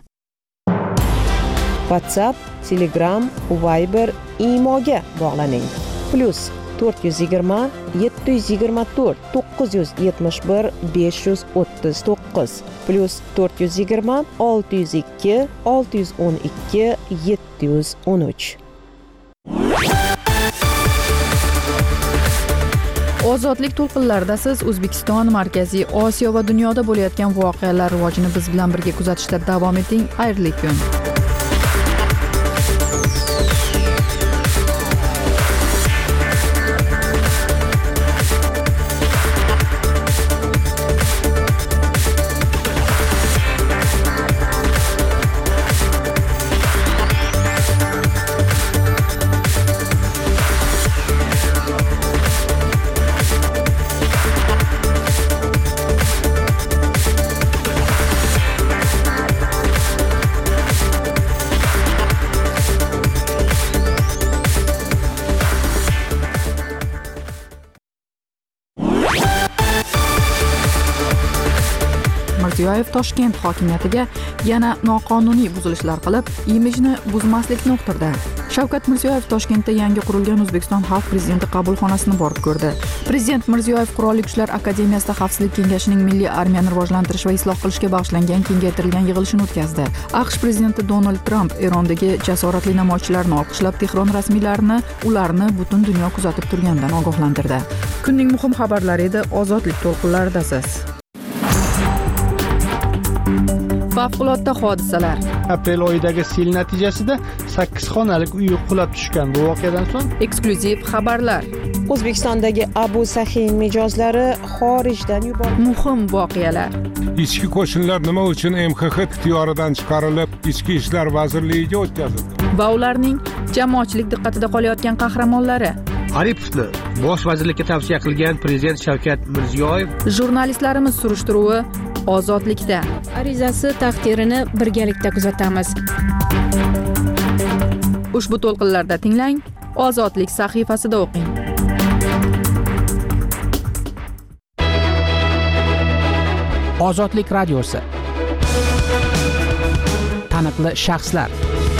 WhatsApp, Telegram, Viber, Imoga bog'laning. +420 724 971 539 +420 602 612 713. Ozodlik to'lqinlarida siz O'zbekiston, Markaziy Osiyo va dunyoda bo'layotgan voqealar rivojini biz bilan birga kuzatishda davom eting. Xayrli kun. Mirziyoyev Toshkent hokimiyatiga yana noqonuniy buzilishlar qilib, imijni buzmaslikni uqtirdi. Shavkat Mirziyoyev Toshkentda yangi qurilgan O'zbekiston Xalq prezidenti qabulxonasini borib ko'rdi. Prezident Mirziyoyev Qurolli Kuchlar akademiyasida Xavfsizlik kengashining milliy armiyani rivojlantirish va isloh qilishga bag'ishlangan kengaytirilgan yig'ilishini o'tkazdi. AQSh prezidenti Donald Tramp Erondagi jasoratli namoyishchilarni olqishlab, Tehron rasmiylarini ularni butun dunyo kuzatib turganidan ogohlantirdi. Kunning muhim xabarlari edi, ozodlik to'lqinlaridasiz. Favqulodda hodisalar. Aprel oyidagi sel natijasida 8 xonalik uy qulab tushgan. Bu voqeadan so'ng eksklyuziv xabarlar. O'zbekistondagi Abu Sahiy mijozlari xorijdan yuborildi. Muhim voqealar. Ichki qo'shinlar nima uchun MXX ixtiyoridan chiqarilib, Ichki ishlar vazirligiga o'tkazildi? Va ularning jamoatchilik diqqatida qolayotgan qahramonlari. Aripovni bosh vazirlikka tavsiya qilgan prezident Shavkat Mirziyoyev. Jurnalistlarimiz surishtiruvi ozodlikda. Arizasi taqdirini birgalikda kuzatamiz. Ushbu to'lqinlarda tinglang, ozodlik sahifasida o'qing. Ozodlik radiosi. Taniqli shaxslar.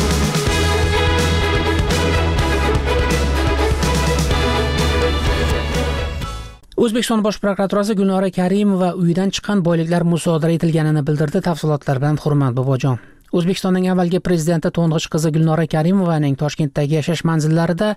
O'zbekiston Bosh prokuraturasi Gulnora Karimova uyidan chiqqan boyliklar musodara etilganini bildirdi. Tafsilotlar bilan Hurmat Bobojon. O'zbekistonning avvalgi prezidenti to'ng'ich qizi Gulnora Karimovaning Toshkentdagi yashash manzillarida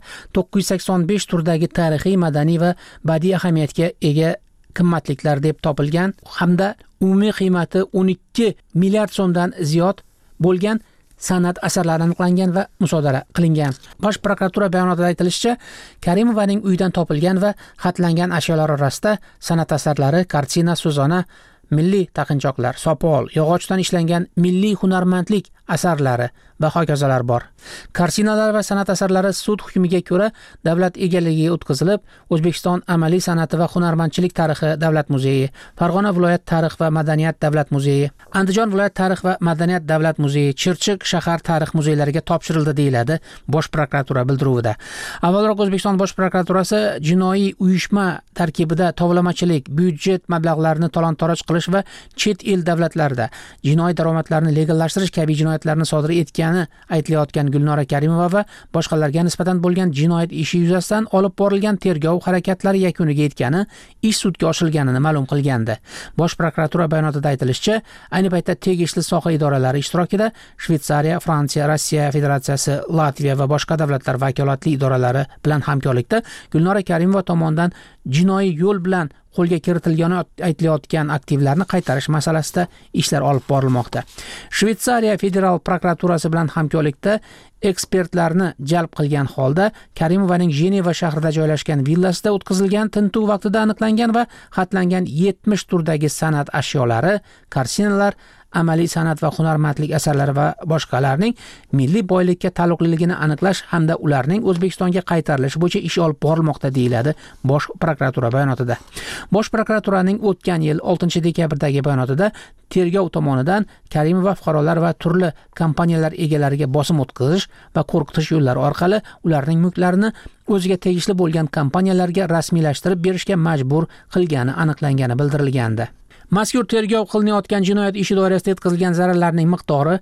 985 turdagi tarixiy, madaniy va badiiy ahamiyatga ega qimmatliklar deb topilgan hamda umumiy qiymati 12 milliard so'mdan ziyod bo'lgan san'at asarlari aniqlangan va musodara qilingan. Bosh prokuratura bayonotida aytilishicha, Karimovaning uyidan topilgan va xatlangan ashyolar orasida san'at asarlari, kartina, so'zona, milliy taqinchoqlar, sopol, yog'ochdan ishlangan milliy hunarmandlik asarlari va hokazolar bor. Kartinalar va san'at asarlari sud hukmiga ko'ra davlat egaligiga o'tkazilib, O'zbekiston amaliy san'ati va hunarmandchilik tarixi davlat muzeyi, Farg'ona viloyat tarix va madaniyat davlat muzeyi, Andijon viloyat tarix va madaniyat davlat muzeyi, Chirchiq shahar tarix muzeylariga topshirildi deyiladi Bosh prokuratura bildiruvida. Avvalroq O'zbekiston Bosh prokuraturasi jinoiy uyushma tarkibida tovlamachilik, byudjet mablag'larini talon-toroj qilish va chet el davlatlarida jinoiy daromadlarni legallashtirish kabi jinoyatlarni sodir etgani aytilayotgan Gulnora Karimova va boshqalarga nisbatan bo'lgan jinoyat ishi yuzasidan olib borilgan tergov harakatlari yakuniga yetgani, ish sudga oshirilganini ma'lum qilgandi. Bosh prokuratura bayonotida aytilishicha, ayni paytda tegishli soha idoralari ishtirokida Shveysariya, Fransiya, Rossiya Federatsiyasi, Latviya va boshqa davlatlar vakolatli idoralari bilan hamkorlikda Gulnora Karimova tomonidan jinoiy yo'l bilan qo'lga kiritilgani aytilayotgan aktivlarni qaytarish masalasida ishlar olib borilmoqda. Shveysariya federal prokuraturasi bilan hamkorlikda ekspertlarni jalb qilgan holda Karimovaning Jeneva shahrida joylashgan villasida o'tkazilgan tintuv vaqtida aniqlangan va xatlangan 70 turdagi san'at ashyolari, kartinalar, amaliy san'at va hunarmandlik asarlari va boshqalarning milliy boylikka taalluqliligini aniqlash hamda ularning O'zbekistonga qaytarilishi bo'yicha ish olib borilmoqda deyiladi Bosh prokuratura bayonotida. Bosh prokuraturaning o'tgan yil 6-dekabrdagi bayonotida tergov tomonidan Karimova fuqarolar va turli kompaniyalar egalariga bosim o'tkazish va qo'rqitish yo'llari orqali ularning mulklarini o'ziga tegishli bo'lgan kompaniyalarga rasmiylashtirib berishga majbur qilgani aniqlangani bildirilgandi. Mazkur tergov qilinayotgan jinoyat ishi doirasida yetkazilgan zararlarning miqdori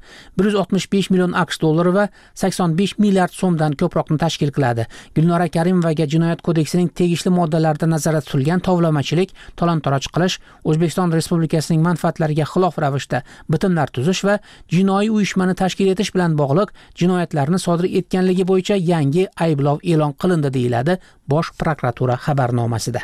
165 million AQSh dollari va 85 milliard so'mdan ko'proqni tashkil qiladi. Gulnora Karimovaga Jinoyat kodeksining tegishli moddalarida nazarda tutilgan tovlamachilik, talon-toroj qilish, O'zbekiston Respublikasining manfaatlariga xilof ravishda bitimlar tuzish va jinoiy uyushmani tashkil etish bilan bog'liq jinoyatlarni sodir etganligi bo'yicha yangi ayblov e'lon qilindi deyiladi Bosh prokuratura xabarnomasida.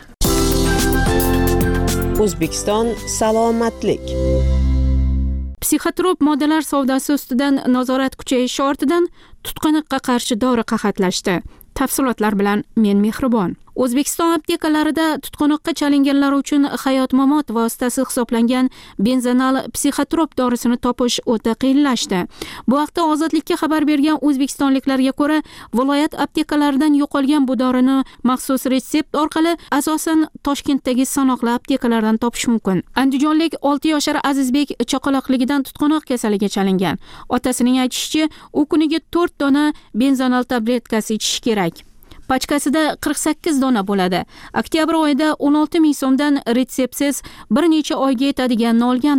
O'zbekiston salomatlik. Psixotrop moddalar savdosi ustidan nazorat kuchayishi ortidan tutqanoqqa qarshi dori qahatlashdi. Tafsilotlar bilan men Mehribon. O'zbekiston aptekalarida tutqanoqqa chalinganlar uchun hayot-mamot vositasi hisoblangan benzanal psixotrop dorisini topish o'ta qiyinlashdi. Bu haqda Ozodlikka xabar bergan o'zbekistonliklarga ko'ra, viloyat aptekalaridan yo'qolgan bu dorini maxsus retsept orqali asosan Toshkentdagi sanoqli aptekalardan topish mumkin. Andijonlik 6 yoshar Azizbek chaqaloqligidan tutqanoq kasaliga chalingan. Otasining aytishicha, u kuniga 4 dona benzanal tabletkasi ichish kerak. Pachkasida 48 dona bo'ladi. Oktyabr oyida 16 ming so'mdan retseptsiz bir necha oyga yetadiganini olgandim.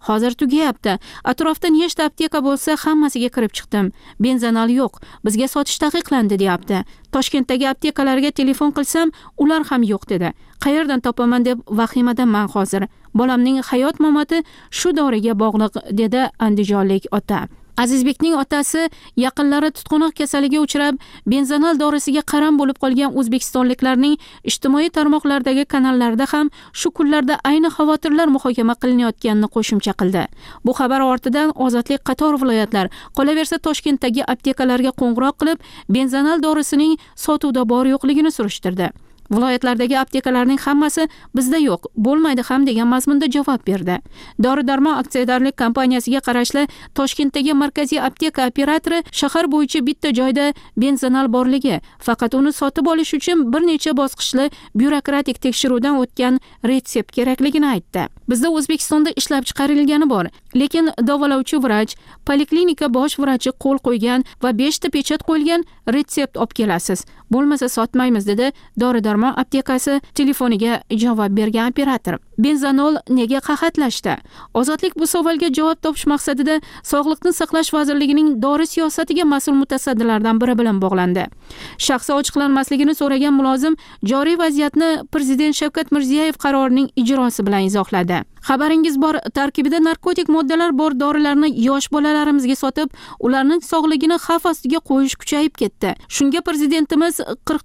Hozir tugayapti. Atrofda nechta apteka bo'lsa, hammasiga kirib chiqdim. Benzanal yo'q. Bizga sotish taqiqlandi, deyapti. Toshkentdagi aptekalarga telefon qilsam, ular ham yo'q dedi. Qayerdan topaman deb vahimadanman hozir. Bolamning hayot mamoti shu doriga bog'liq, dedi andijonlik ota. Azizbekning otasi yaqinlari tutqanoq kasaliga uchrab, benzanal dorisiga qaram bo'lib qolgan o'zbekistonliklarning ijtimoiy tarmoqlardagi kanallarda ham shu kunlarda ayni xavotirlar muhokama qilinayotganini qo'shimcha qildi. Bu xabar ortidan Ozodlik qator viloyatlar, qolaversa Toshkentdagi aptekalarga qo'ng'iroq qilib, benzanal dorisining sotuvda bor-yo'qligini surishtirdi. Viloyatlardagi aptekalarning hammasi bizda yo'q, bo'lmaydi ham degan mazmunda javob berdi. Dori-darmon aksiyadorlik kompaniyasiga qarashli Toshkentdagi markaziy apteka operatori shahar bo'yicha bitta joyda benzanal borligi, faqat uni sotib olish uchun bir necha bosqichli byurokratik tekshiruvdan o'tgan retsept kerakligini aytdi. Bizda O'zbekistonda ishlab chiqarilgani bor, lekin davolovchi vrach, poliklinika bosh vrachi qo'l qo'ygan va 5 ta pechat qo'yilgan retsept olib kelasiz. Bo'lmasa sotmaymiz, dedi Dori-darmon aptekasi telefoniga javob bergan operator. Benzanol nega qahatlashdi? Ozodlik bu savolga javob topish maqsadida Sog'liqni saqlash vazirligining dori siyosatiga mas'ul mutasaddilardan biri bilan bog'landi. Shaxsi ochiqlanmasligini so'ragan mulozim joriy vaziyatni Prezident Shavkat Mirziyoyev qarorining ijrosi bilan izohladi. Xabaringiz bor, tarkibida narkotik moddalar bor dorilarni yosh bolalarimizga sotib, ularning sog'ligini xavf ostiga qo'yish kuchayib ketdi. Shunga prezidentimiz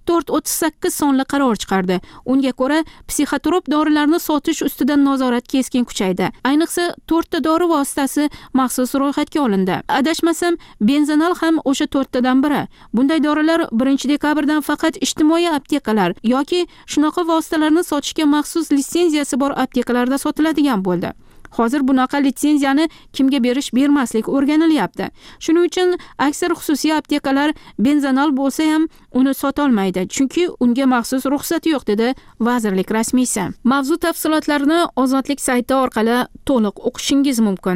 4438 sonli qaror chiqardi. Unga ko'ra, psixotrop dorilarni sotish ustidan nazorat keskin kuchaydi. Ayniqsa 4 ta dori vositasi maxsus ro'yxatga olindi. Adashmasam, benzanal ham o'sha 4 tadan biri. Bunday dorilar 1 dekabrdan faqat ijtimoiy aptekalar yoki shunaqa vositalarni sotishga maxsus litsenziyasi bor aptekalarda sotiladigan bo'ldi. Hozir bunaqa litsenziyani kimga bermaslik o'rganilyapti. Shuning uchun aksar xususiy aptekalar benzanal bo'lsa ham uni sota olmaydi, chunki unga maxsus ruxsati yo'q, dedi vazirlik rasmiysi. Mavzu tafsilotlarini Ozodlik sayti orqali to'liq o'qishingiz mumkin.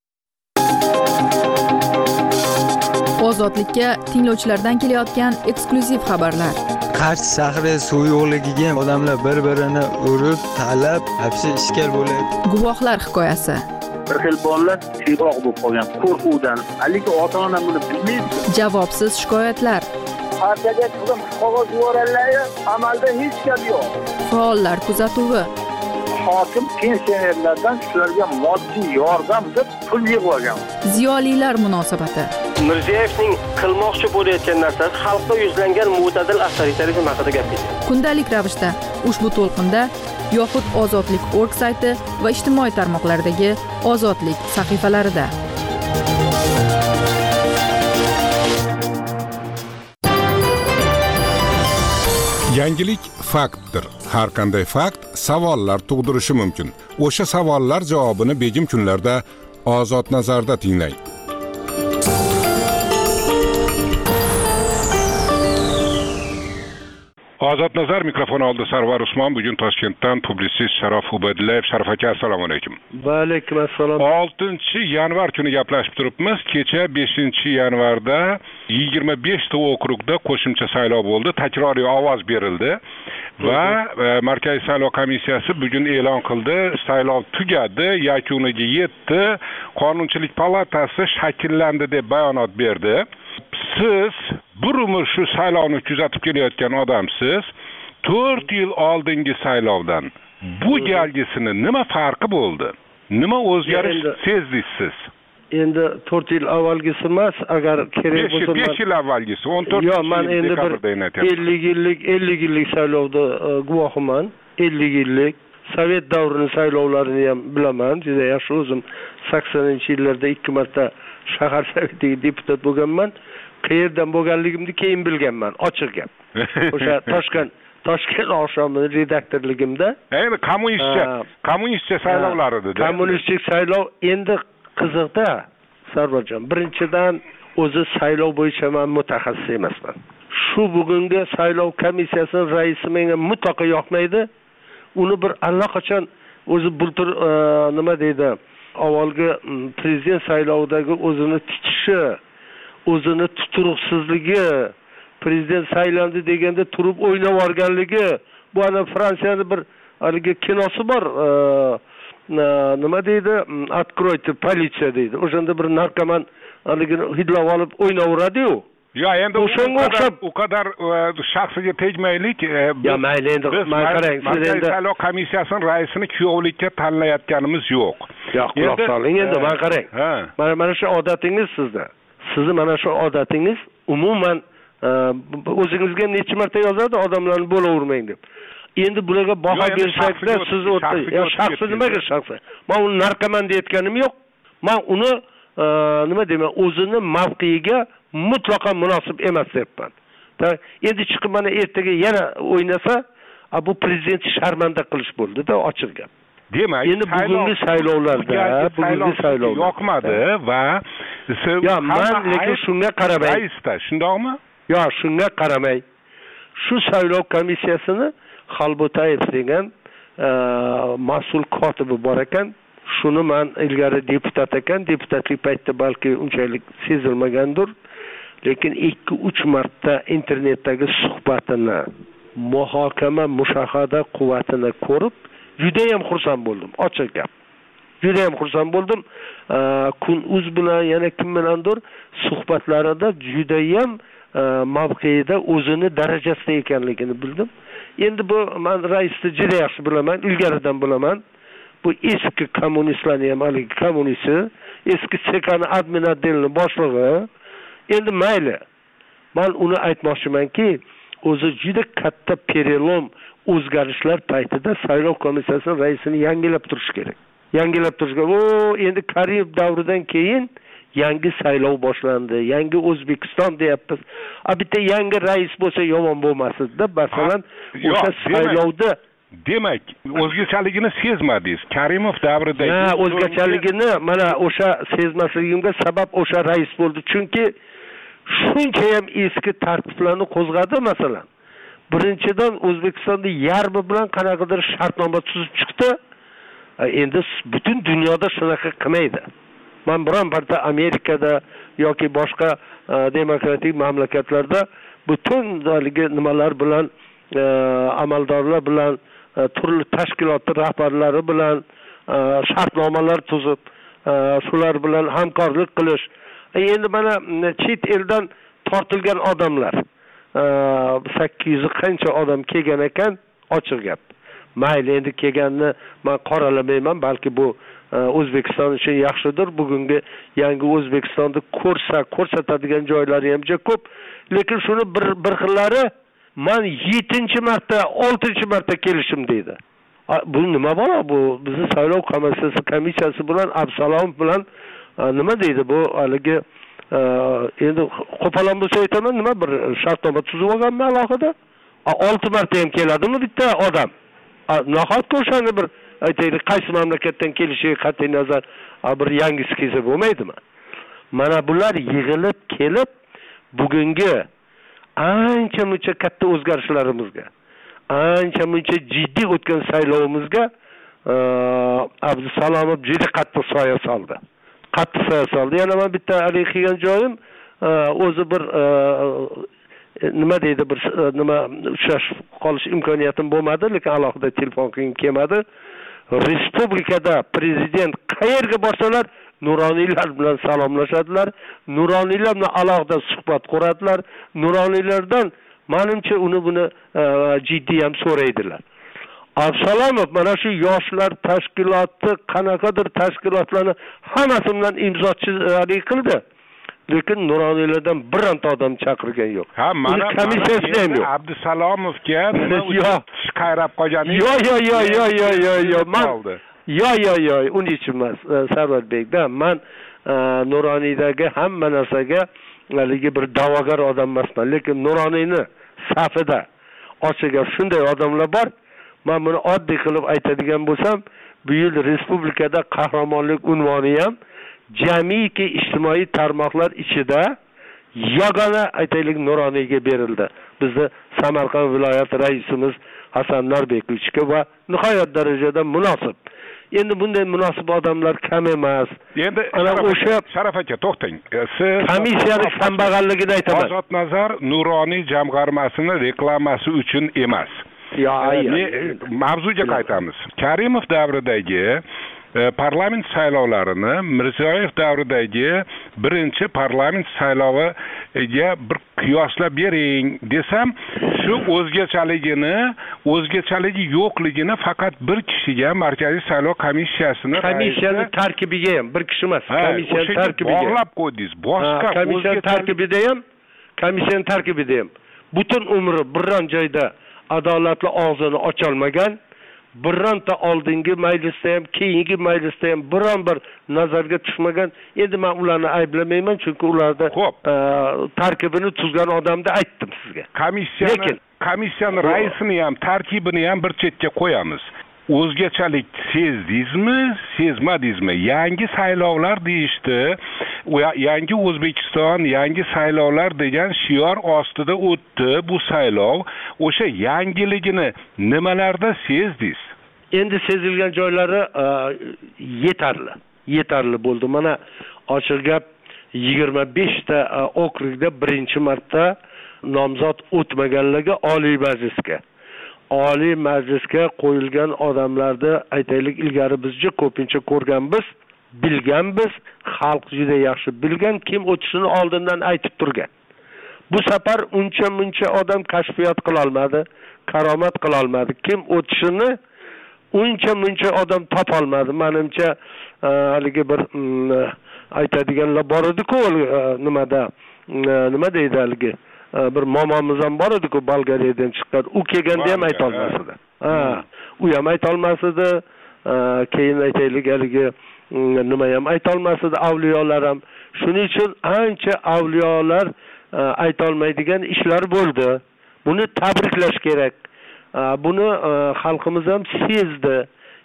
Ozodlikka tinglovchilardan kelayotgan eksklyuziv xabarlar. Qarshi shahri suv yo'qligiga odamlar bir-birini urib, talab, hapsi ishkal bo'lyapti. Guvohlar hikoyasi. Bir xil bolalar tiyroq bo'lib qolgan qo'rquvdan, haligi ota-ona buni bilmaydi. Javobsiz shikoyatlar. Partiyaga turgan qog'oz yuborganlar, amalda hech gap yo'q. Faollar kuzatuvi. Hokim pensionerlardan shularga moddiy yordam deb pul yig'ib olgan. Ziyolilar munosabati. Mirziyoyevning qilmoqchi bo'layotgan narsasi xalqqa yuzlangan mo'tadil avtoritarizm haqida gap ketadi. Kundalik ravishda ushbu to'lqinda yoxud Ozodlik.org sayti va ijtimoiy tarmoqlardagi Ozodlik sahifalarida. Yangilik faktdir. Har qanday fakt savollar tug'dirishi mumkin. O'sha savollar javobini begim kunlarda Ozod nazarda tinglang. Ozod nazar mikrofon oldi Sarvar Usmon. Bugun Toshkentdan publitsist Sharof Ubadillayev. Sharof aka, assalomu alaykum. Va alaykum assalom. 6-yanvar kuni gaplashib turibmiz. Kecha 5-yanvarda 25 ta okrugda qo'shimcha saylov bo'ldi. Takroriy ovoz berildi va Markaziy saylov komissiyasi bugun e'lon qildi. Saylov tugadi, yakuniga yetdi. Qonunchilik palatasi shakllandi deb bayonot berdi. Siz bir umr shu saylovni kuzatib kelayotgan odamsiz. 4 yil oldingi saylovdan bu galgisini nima farqi bo'ldi? Nima o'zgarish sezdingiz? Endi 4 yil avvalgisi emas, agar kerak bo'lsa 5 yil avvalgisi, 14 yil. Yo'q, men endi bir 50 yillik saylovda guvohiman. 50 yillik Sovet davrining saylovlarini ham bilaman. Juda yaxshi, o'zim 80-yillarda 2 marta shahar sovetiga deputat bo'lganman. Qayerdan bo'lganligimni keyin bilganman, ochiq gap. O'sha Toshkent oqshomining redaktorligimda. Endi kommunistcha saylovlar edi. Kommunistik saylov endi qiziqda, Sarvarjon. Birinchidan o'zi saylov bo'yicha men mutaxassis emasman. Shu bugungi saylov komissiyasining raisi menga mutlaqo yoqmaydi. Uni bir allaqachon o'zi bultur nima deydi, avvalgi prezident saylovidagi o'zini tutishi, o'zini tuturuqsizligi, prezident saylandi deganda turib o'ynab o'rganligi, bu ana Fransiyada bir haligi kinosi bor, nima deydi, откройте politsiya deydi. O'shanda bir narkoman haligini hidlab olib o'ynaveradi-yu. Yo, endi u qadar shaxsiga tegmaylik. Ya mayli, endi men qarang, siz endi saylov komissiyasining raisini kuyovlikka tanlayotganimiz yo'q. Yo'q, quloq soling endi, men qarang. Mana shu odatingiz sizda. Sizni mana shu odatingiz umuman o'zingizga ham necha marta yozadi odamlarni bo'lavermang deb. Endi bularga baho berishakda siz shaxsi nimaga shaxsi? Men uni narkoman deyotganim yo'q. Men uni nima deyman, o'zini mavqiga mutlaqo munosib emas deyapman. Endi chiqib mana ertaga yana o'ynasa, bu prezident sharmanda qilish bo'ldi-da, ochiq gap. Demak, endi bugungi saylovlarda yoqmadi va men lekin shunga qaramay, raisda, shundoqmi? Yo, shunga qaramay. Shu saylov komissiyasini Xalbotayev degan mas'ul kotibi bor ekan. Shuni men ilgari deputat ekan, deputatlik paytida balki unchalik sezilmagandir. Lekin 2-3 marta internetdagi suhbatini, muhokama, mushahada quvvatini ko'rib, juda ham xursand bo'ldim, ochiq gap. Juda ham xursand bo'ldim. Kun.uz bilan yana kim bilandir suhbatlarida juda ham mavqeida o'zini darajasida ekanligini bildim. Endi bu men raisni juda yaxshi bilaman, ilgaridan bilaman. Bu eski kommunistlarning ham haligi kommunisti, eski chekani admin отделni boshlig'i. Endi mayli. Men uni aytmoqchimanki, o'zi juda katta perelom o'zgarishlar paytida saylov komissiyasining raisini yangilab turish kerak. Yangilab turishga, endi Karimov davridan keyin yangi saylov boshlandi. Yangi O'zbekiston deyapmiz. Bitta yangi rais bo'lsa yomon bo'lmasdi-da. Masalan, o'sha saylovda demak, o'zgachaligini sezmadingiz. Karimov davridagi o'zgachaligini mana o'sha sezmasligimga sabab o'sha rais bo'ldi. Chunki shuncha ham eski tartiblarni qo'zg'adi masalan. Birinchidan O'zbekistonda yarmi bilan qanaqadir shartnoma tuzib chiqdi. Endi butun dunyoda shunaqa qilmaydi. Men biron birda Amerikada yoki boshqa demokratik mamlakatlarda butun nimalar bilan amaldorlar bilan turli tashkilot rahbarlari bilan shartnomalar tuzib, shular bilan hamkorlik qilish. Endi mana chet eldan tortilgan odamlar 800 qancha odam kelgan ekan, ochiq gap. Mayli, endi kelganni men qoralamayman, balki bu O'zbekiston uchun yaxshidir. Bugungi yangi O'zbekistonda ko'rsatadigan joylari ham juda ko'p. Lekin shuni bir xillari men 7-marta, 6-marta kelishim deydi. Bu nima bo'la? Bu bizning saylov komissiyasi bilan Absalom bilan nima deydi bu haligi endi qo'polon bo'lsa aytaman, nima bir shartnoma tuzib olganmi alohida? 6 marta ham keladimi bitta odam? Nahotki o'shani bir aytaylik, qaysi mamlakatdan kelishiga qat'iy nazar bir yangisi kelsa bo'lmaydimi? Mana bular yig'ilib kelib bugungi ancha-muncha katta o'zgarishlarimizga, ancha-muncha jiddiy o'tgan saylovimizga Abdusalomov juda qattiq soya soldi. Yana men bitta hali qilgan joyim o'zi bir nima deydi, bir nima ushlash qolish imkoniyatim bo'lmadi, lekin alohida telefon qilib kelmadi. Respublikada prezident qayerga borsalar nuroniylar bilan salomlashadilar, nuroniylar bilan alohida suhbat quradilar, nuroniylardan menimcha buni jiddiy ham so'raydilar. Absalomov mana shu yoshlar tashkiloti, qanaqadir tashkilotlarni hammasi bilan imzochilik qildi. Lekin nuroniylardan bironta odam chaqirgan yo'q. Mana komissiyasida ham yo'q. Abdusalomovga nima uchun qayrab qolgani? Yo'q. Uning uchun emas, Sarvarbekda men Nuroniydagi hamma narsaga haligi bir da'vogar odam emasman, lekin Nuroniyni safida ochiq shunday odamlar bor. Men buni oddiy qilib aytadigan bo'lsam, bu yil respublikada qahramonlik unvoni ham jamiki ijtimoiy tarmoqlar ichida yagona aytaylik Nuroniyga berildi. Bizni Samarqand viloyat raisimiz Hasan Narbekovichga va nihoyat darajada munosib. Endi bunday munosib odamlar kam emas. Endi ana o'sha Sharaf aka, to'xtang. Siz komissiyalik kambag'alligini aytaman. Ozod nazar Nuroniy jamg'armasini reklamasi uchun emas. Mavzuga qaytamiz. Karimov davridagi parlament saylovlarini Mirziyoyev davridagi birinchi parlament sayloviga bir qiyoslab bering desam, shu o'zgachaligi yo'qligini faqat bir kishiga Markaziy saylov komissiyasini tarkibiga ham bir kishi emas, komissiya tarkibiga bog'lab qo'ydingiz. Boshqa komissiya tarkibida ham butun umri biron joyda adolatli og'zini ocholmagan, bironta oldingi majlisda ham, keyingi majlisda ham biron bir nazarga tushmagan. Endi men ularni ayblamayman, chunki ularda tarkibini tuzgan odamni aytdim sizga. Komissiyani raisini ham, tarkibini ham bir chetga qo'yamiz. O'zgachalik sezdingizmi, sezmadingizmi? Yangi saylovlar deyishdi. Yangi O'zbekiston, yangi saylovlar degan shior ostida o'tdi bu saylov. O'sha yangiligini nimalarda sezdingiz? Endi sezilgan joylari yetarli bo'ldi. Mana ochiq gap 25 ta okrugda birinchi marta nomzod o'tmaganligi Oliy Majlisga qo'yilgan odamlarda aytaylik, ilgari biz ko'pincha ko'rganmiz, bilganmiz, xalq juda yaxshi bilgan, kim o'tishini oldindan aytib turgan. Bu safar uncha odam kashfiyot qila olmadi, karomat qila olmadi. Kim o'tishini uncha odam topa olmadi. Menimcha haligi bir aytadiganlar bor edi-ku, nima deydi haligi? Bir momomiz ham bor edi-ku, Bolgariyadan chiqqan. U kelganda ham ayta olmasdi. U ham ayta olmasdi. Keyin aytaylik haligi nima ham ayta olmasdi, avliyolar ham. Shuning uchun ancha avliyolar ayta olmaydigan ishlar bo'ldi. Buni tabriklash kerak. Buni xalqimiz ham sezdi.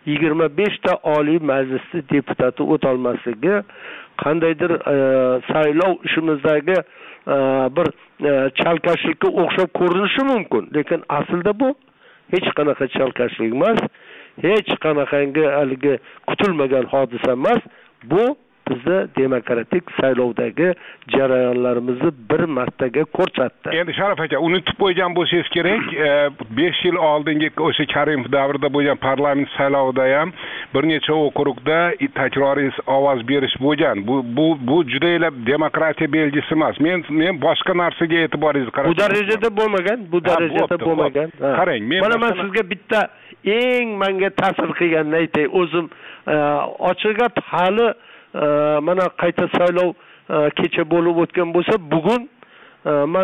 25 ta Oliy Majlisda deputati o'ta olmasligi qandaydir saylov ishimizdagi bir chalkashlikka o'xshab ko'rinishi mumkin, lekin aslida bu hech qanaqa chalkashlik emas, hech qanaqangi haligi kutilmagan hodisa emas. Bu bizni demokratik saylovdagi jarayonlarimizni bir martaga ko'rsatdi. Endi Sharaf aka, unutib qo'ygan bo'lsangiz kerak, 5 yil oldingi o'sha Karimov davrida bo'lgan parlament saylovida ham bir necha okrugda takroriy ovoz berish bo'lgan. Bu juda demokratiya belgisi emas. Men boshqa narsaga e'tiboringizni qaratdim. Bu darajada bo'lmagan. Qarang, men sizga bitta eng menga ta'sir qilganini aytay. O'zim ochiqga hali mana qayta saylov kecha bo'lib o'tgan bo'lsa, bugun men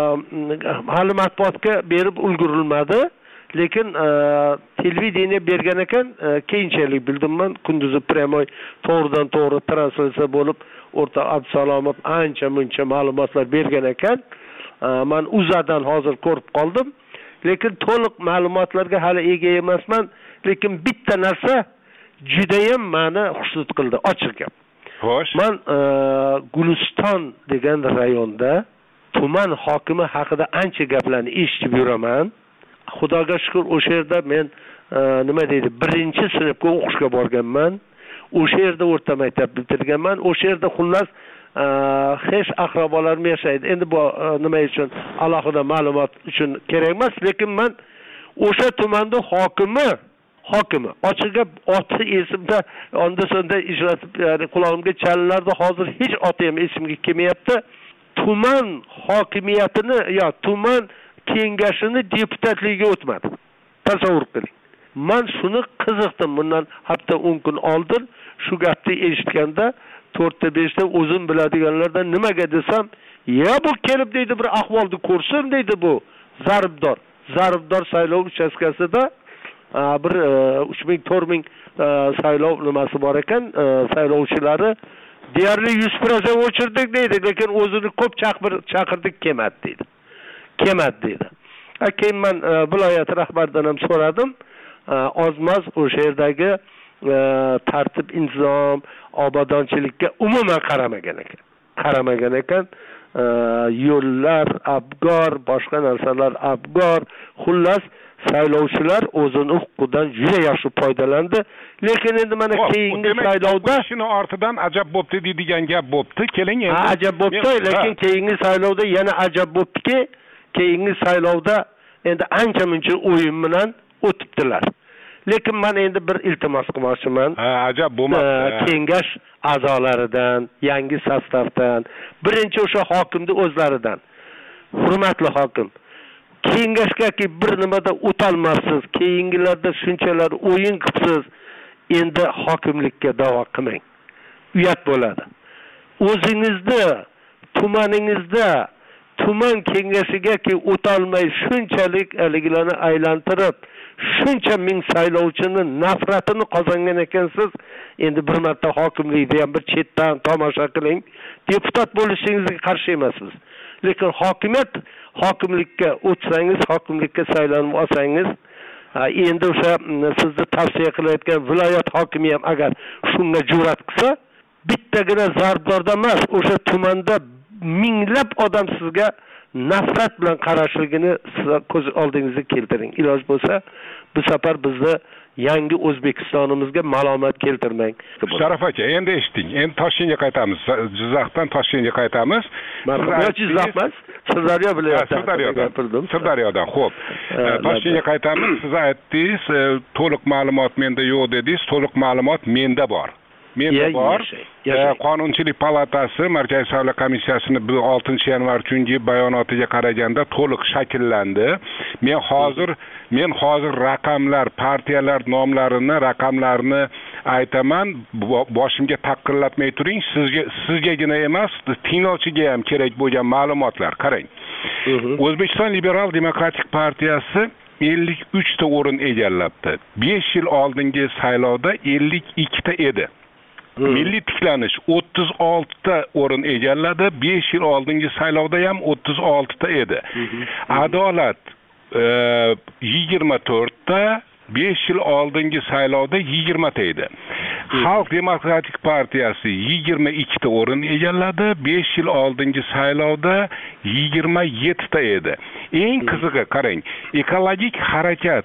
hali matbuotga berib ulgurilmadi, lekin televideniya bergan ekan, keyinchalik bildim men. Kunduzi pryamoy to'g'ridan to'g'ri translyatsiya bo'lib, o'rta Abdusalomov ancha-muncha ma'lumotlar bergan ekan. Men UZAdan hozir ko'rib qoldim, lekin to'liq ma'lumotlarga hali ega emasman, lekin bitta narsa judayam meni xursand qildi, ochiq gap. Xo'sh. Men Guliston degan rayonda tuman hokimi haqida ancha gaplarni eshitib yuraman. Xudoga shukr, o'sha yerda men nima deydi, 1-sinfga o'qishga borganman. O'sha yerda o'rta maktab bitirganman. O'sha yerda xullas hech aqrabolarim yashaydi. Endi bu nima uchun alohida ma'lumot uchun kerak emas, lekin men o'sha tumanda hokimi ochiqga oti esimda onda-sonda ijratib, ya'ni qulog'imga chalinardi. Hozir hech oti ham esimga kelmayapti. Tuman hokimiyatini tuman kengashini deputatligiga o'tmadi. Tasavvur qiling. Men shuni qiziqdim. Bundan hafta 10 kun oldin shu gapni eshitganda 4-5 ta o'zim biladiganlardan nimaga desam, bu kelib deydi bir ahvolni ko'rsin deydi, bu zaribdor saylov uchastkasida bir 3000-4000 saylov nimasi bor ekan, saylovchilari deyarli 100% o'chirdik deydi, lekin o'zini ko'p chaqirdik, kelmadi deydi. Keyin men viloyat rahbaridan ham so'radim. Ozmaz o'sha yerdagi tartib, intizom, obodonchilikka umuman qaramagan ekan. Yo'llar abgor, boshqa narsalar abgor. Xullas saylovchilar o'zini huquqidan juda yaxshi foydalandi. Lekin endi mana keyingi saylovda shuni ortidan ajab bo'pti deydigan gap bo'pti. Keling endi. Ajab bo'pti, lekin keyingi saylovda yana ajab bo'ptiki, keyingi saylovda endi ancha-muncha o'yin bilan o'tibdilar. lekin men endi bir iltimos qilmoqchiman. Ajab bo'lmadi. Kengash a'zolaridan, yangi sostavdan, birinchi o'sha hokimni o'zlaridan. Hurmatli hokim, kengashgaki bir nimada o'tolmassiz, keyingilarda shunchalar o'yin qilsiz, endi hokimlikka da'vo qilmang. Uyat bo'ladi. O'zingizni tumaningizda tuman kengashigaki o'tolmay shunchalik aligilarni aylantirib, shuncha ming saylovchini nafratini qozongan ekansiz, endi bir marta hokimlikni ham bir chetdan tomosha qiling. Deputat bo'lishingizga qarshi emasmiz. Lekin hokimlikka o'tsangiz, hokimlikka saylanib olsangiz, endi o'sha sizni tavsiya qilayotgan viloyat hokimi ham agar shunga jur'at qilsa, bittagina zarbdorda emas, o'sha tumanda minglab odam sizga nafrat bilan qarashligini siz ko'z oldingizga keltiring. Iloj bo'lsa, bu safar bizni yangi O'zbekistonimizga malomat keltirmang. Sharaf aka, endi eshiting. Endi Toshkentga qaytamiz. Jizzaxdan Toshkentga qaytamiz. Jizzax emas, Sirdaryo viloyatidan. Sirdaryodan. Xo'p. Toshkentga qaytamiz. Siz aytdingiz, to'liq ma'lumot menda yo'q dedingiz. To'liq ma'lumot menda bor. Menda bor. Qonunchilik palatasi Markaziy saylov komissiyasini 6 yanvar kungi bayonotiga qaraganda to'liq shakllandi. Men hozir raqamlar, partiyalar nomlarini, raqamlarni aytaman. Boshimga taqillatmay turing. Sizgagina emas, tinglovchiga ham kerak bo'lgan ma'lumotlar. Qarang. O'zbekiston Liberal Demokratik partiyasi 53 ta o'rin egallabdi. 5 yil oldingi saylovda 52 ta edi. Milliy tiklanish 36 ta o'rin egalladi, 5 yil oldingi saylovda ham 36 ta edi. Adolat 24 ta, 5 yil oldingi saylovda 20 ta edi. Xalq Demokratik partiyasi 22 ta o'rin egalladi, 5 yil oldingi saylovda 27 ta edi. Eng qizig'i qarang, ekologik harakat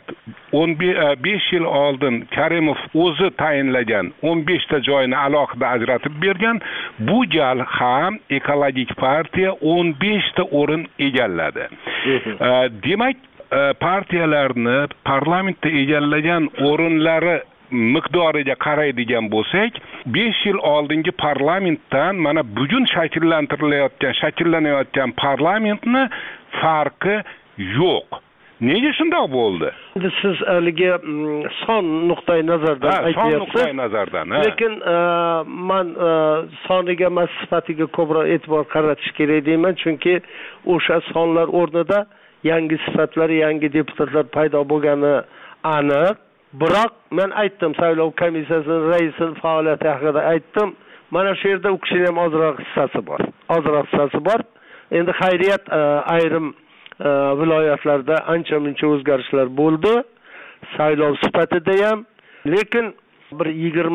5 yil oldin Karimov o'zi tayinlagan 15 ta joyni alohida ajratib bergan, bu gal ham ekologik partiya 15 ta o'rin egalladi. Demak, partiyalarni parlamentda egallagan o'rinlari miqdoriga qaraydigan bo'lsak, 5 yil oldingi parlamentdan mana bugun shakllanayotgan parlamentni farqi yo'q. Nega shunday bo'ldi? Siz haligi son nuqtai nazardan aytyapsiz. Son nuqtai nazardan. Lekin men soniga emas sifatiga ko'proq e'tibor qaratish kerak deyman, chunki o'sha sonlar o'rnida yangi sifatlar, yangi deputatlar paydo bo'lgani aniq. Biroq men aytdim, saylov komissiyasining raisining faoliyati haqida aytdim. Mana shu yerda u kishining ham ozroq hissasi bor. Endi xayriyat ayrim viloyatlarda ancha-muncha o'zgarishlar bo'ldi. Saylov sifatida ham, lekin bir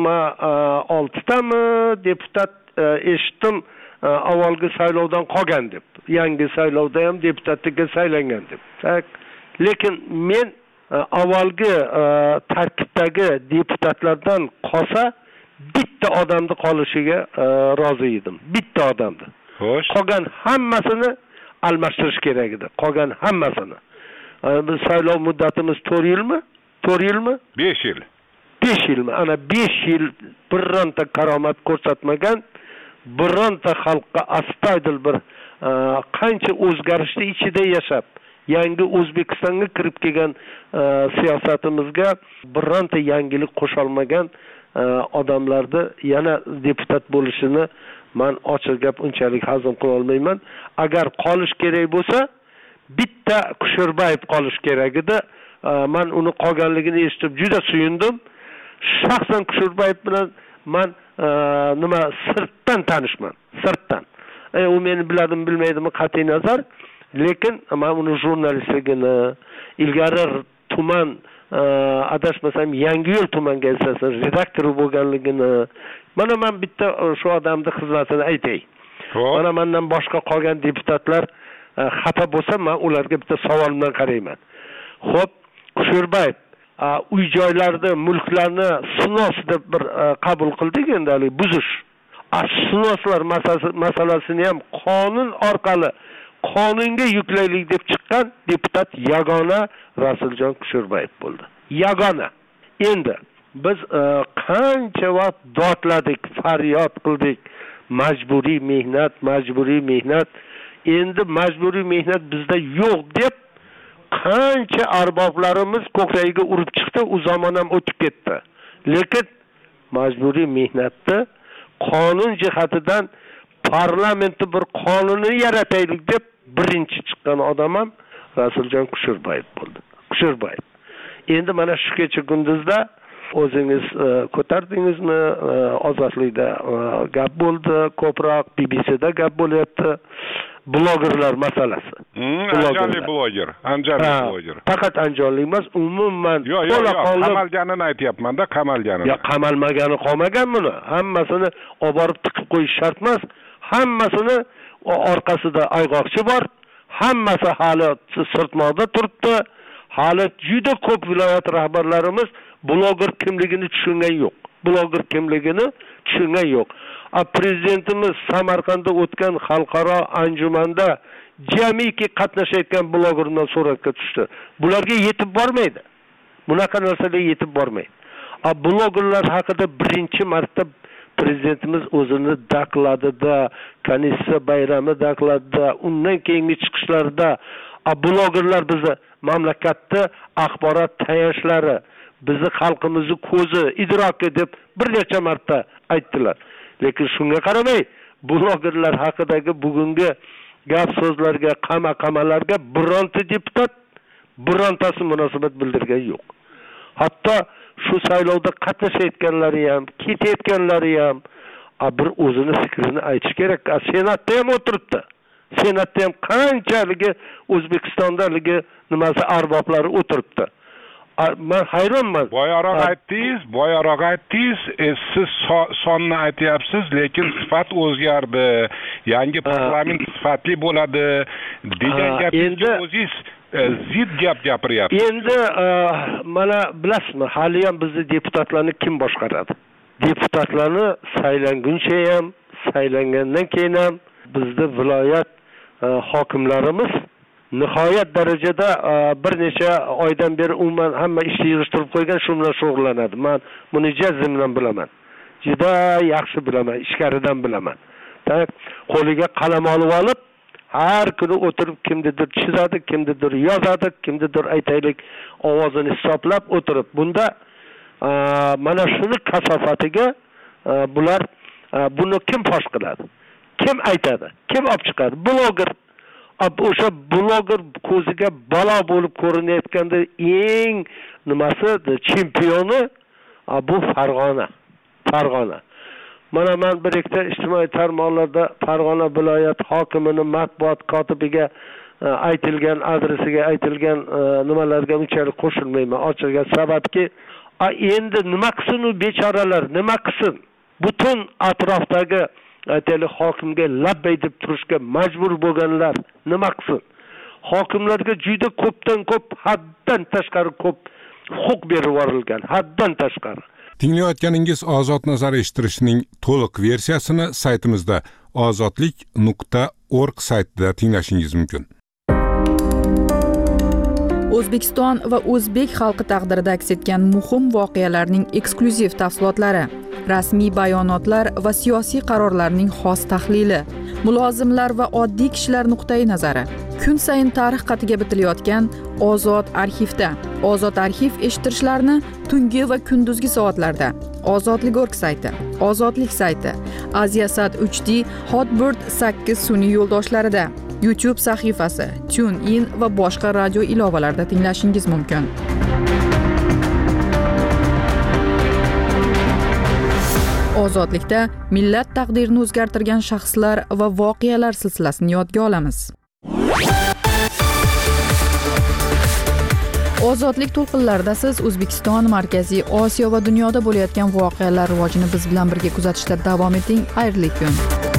26 tami deputat eshitdim avvalgi saylovdan qolgan deb. Yangi saylovda ham deputatlikka saylangan deb. Lekin men avvalgi tarkibdagi deputatlardan qolsa bitta odamni qolishiga rozi edim. Bitta odamni. Xo'sh. Qolgan hammasini almashtirish kerak edi. Qolgan hammasini. Biz saylov muddatimiz 4 yilmi? 4 yilmi? 5 yil. 5 yilmi? Ana 5 yil bironta karomat ko'rsatmagan, bironta xalqqa astoydil bir qancha o'zgarishni ichida yashab, yangi O'zbekistonga kirib kelgan siyosatimizga bironta yangilik qo'sha olmagan odamlarni yana deputat bo'lishini men ochiq gap unchalik hazm qila olmayman. Agar qolish kerak bo'lsa, bitta Kushurbayev qolish kerak edi. Men uni qolganligini eshitib juda suyundim. Shaxsan Kushurbayev bilan men sirtdan tanishman. Sirtdan. U meni biladimi bilmaydimi qat'iy nazar. Lekin men uni jurnalistligini, ilgari tuman adashmasam Yangiyo'l tuman gazetasi redaktori bo'lganligini, mana men bitta shu odamning xizmatini aytay. Mana mendan boshqa qolgan deputatlar xafa bo'lsa, men ularga bitta savol bilan qarayman. Xo'p, Kushurbayev uy-joylarni, mulklarni sinos deb bir qabul qildik endi, buzish. Sinoslar masalasini ham qonun orqali qonunga yuklaylik deb chiqqan deputat yagona Rasuljon Kushurbayev bo'ldi. Yagona. endi biz qancha vaqt dodladik, faryod qildik, majburiy mehnat, endi majburiy mehnat bizda yo'q deb qancha arboblarimiz ko'kragiga urib chiqdi, u zamon ham o'tib ketdi. Lekin majburiy mehnatni qonun jihatidan parlamentda bir qonunni yarataylik deb birinchi chiqqan odam ham Rasuljon Kusherbayev bo'ldi. Kusherbayev. Endi mana shu kecha kunduzda o'zingiz ko'tardingizmi, ozodlikda gap bo'ldi, ko'proq BBCda gap bo'lyapti. Blogerlar masalasi. Andijonlik bloger. Faqat andijonlik emas, umuman qamalganini aytyapman-da, qamalganini. Ya qamalmagani qolmagan buni. Hammasini olib borib tiqib qo'yish shart emas. Hammasini orqasida ayg'oqchi bor. Hammasi hali sirtmoqda turibdi. Hali juda ko'p viloyat rahbarlarimiz bloger kimligini tushungan yo'q. Prezidentimiz Samarqandda o'tgan xalqaro anjumanda jamiki qatnashayotgan blogerdan suratga tushdi. Bularga yetib bormaydi. Bunaqa narsalarga yetib bormaydi. Blogerlar haqida birinchi marta prezidentimiz o'zini daqladida, Kanissa bayrami daqladida, undan keyingi chiqishlarda blogerlar bizni mamlakatda axborot tayanchlari, bizni xalqimizni ko'zi, idroki deb bir necha marta aytdilar. Lekin shunga qaramay, blogerlar haqidagi bugungi gap so'zlarga, qamalarga bironta deputat birontasi munosabat bildirgan yo'q. Hatto shu saylovda qatnashayotganlari ham, ketayotganlari ham bir o'zini fikrini aytish kerak. Senatda ham o'tiribdi. Senatda ham qanchaligi O'zbekistondaligi nimasi arboblari o'tiribdi. Men hayronman. Boyaroq aytdingiz, siz sonni aytyapsiz, lekin sifat o'zgardi. Yangi parlament sifatli bo'ladi degan gapingiz o'zingiz zid gap gapiryapsiz. Endi mana bilasizmi, hali ham bizni deputatlarni kim boshqaradi? Deputatlarni saylanguncha ham, saylangandan keyin ham bizni viloyat hokimlarimiz nihoyat darajada bir necha oydan beri umuman hamma ishni yig'ishtirib qo'ygan, shu bilan shug'ullanadi. Men buni jazmdan bilaman. Juda yaxshi bilaman, ichkaridan bilaman. Qo'liga qalam olib, har kuni o'tirib kimnidir chizadi, kimnidir yozadi, kimnidir aytaylik ovozini hisoblab o'tirib. Bunda mana shuni kasofatiga bular buni kim fosh qiladi? Kim aytadi? Kim olib chiqadi? Bloger. O'sha bloger ko'ziga balo bo'lib ko'rinayotganda eng nimasi chempioni bu Farg'ona. Mana men bir ikkita ijtimoiy tarmoqlarda Farg'ona viloyat hokimining matbuot kotibiga aytilgan adresiga aytilgan nimalarga unchalik qo'shilmayman. Ochilgan sababki, endi nima qilsin u bechoralar, nima qilsin? Butun atrofdagi aytaylik hokimga labbay deb turishga majbur bo'lganlar nima qilsin? Hokimlarga juda ko'pdan ko'p, haddan tashqari ko'p huquq berib yuborilgan, haddan tashqari. Tinglayotganingiz Ozod nazar eshittirishning to'liq versiyasini saytimizda ozodlik.org saytida tinglashingiz mumkin. O'zbekiston va o'zbek xalqi taqdirida aks etgan muhim voqealarning eksklyuziv tafsilotlari, rasmiy bayonotlar va siyosiy qarorlarning xos tahlili, mulozimlar va oddiy kishilar nuqtai nazari. Kun sayin tarix qatiga bitilayotgan Ozod arxivda. Ozod arxiv eshittirishlarni tungi va kunduzgi soatlarda Ozodlik.org sayti, Ozodlik sayti, Aziasat 3D, Hotbird 8 sun'iy yo'ldoshlarida, YouTube sahifasi, TuneIn va boshqa radio ilovalarida tinglashingiz mumkin. Ozodlikda millat taqdirini o'zgartirgan shaxslar va voqealar silsilasini yodga olamiz. Ozodlik to'lqinlarida siz O'zbekiston, Markaziy Osiyo va dunyoda bo'layotgan voqealar rivojini biz bilan birga kuzatishda davom eting. Xayrli kun.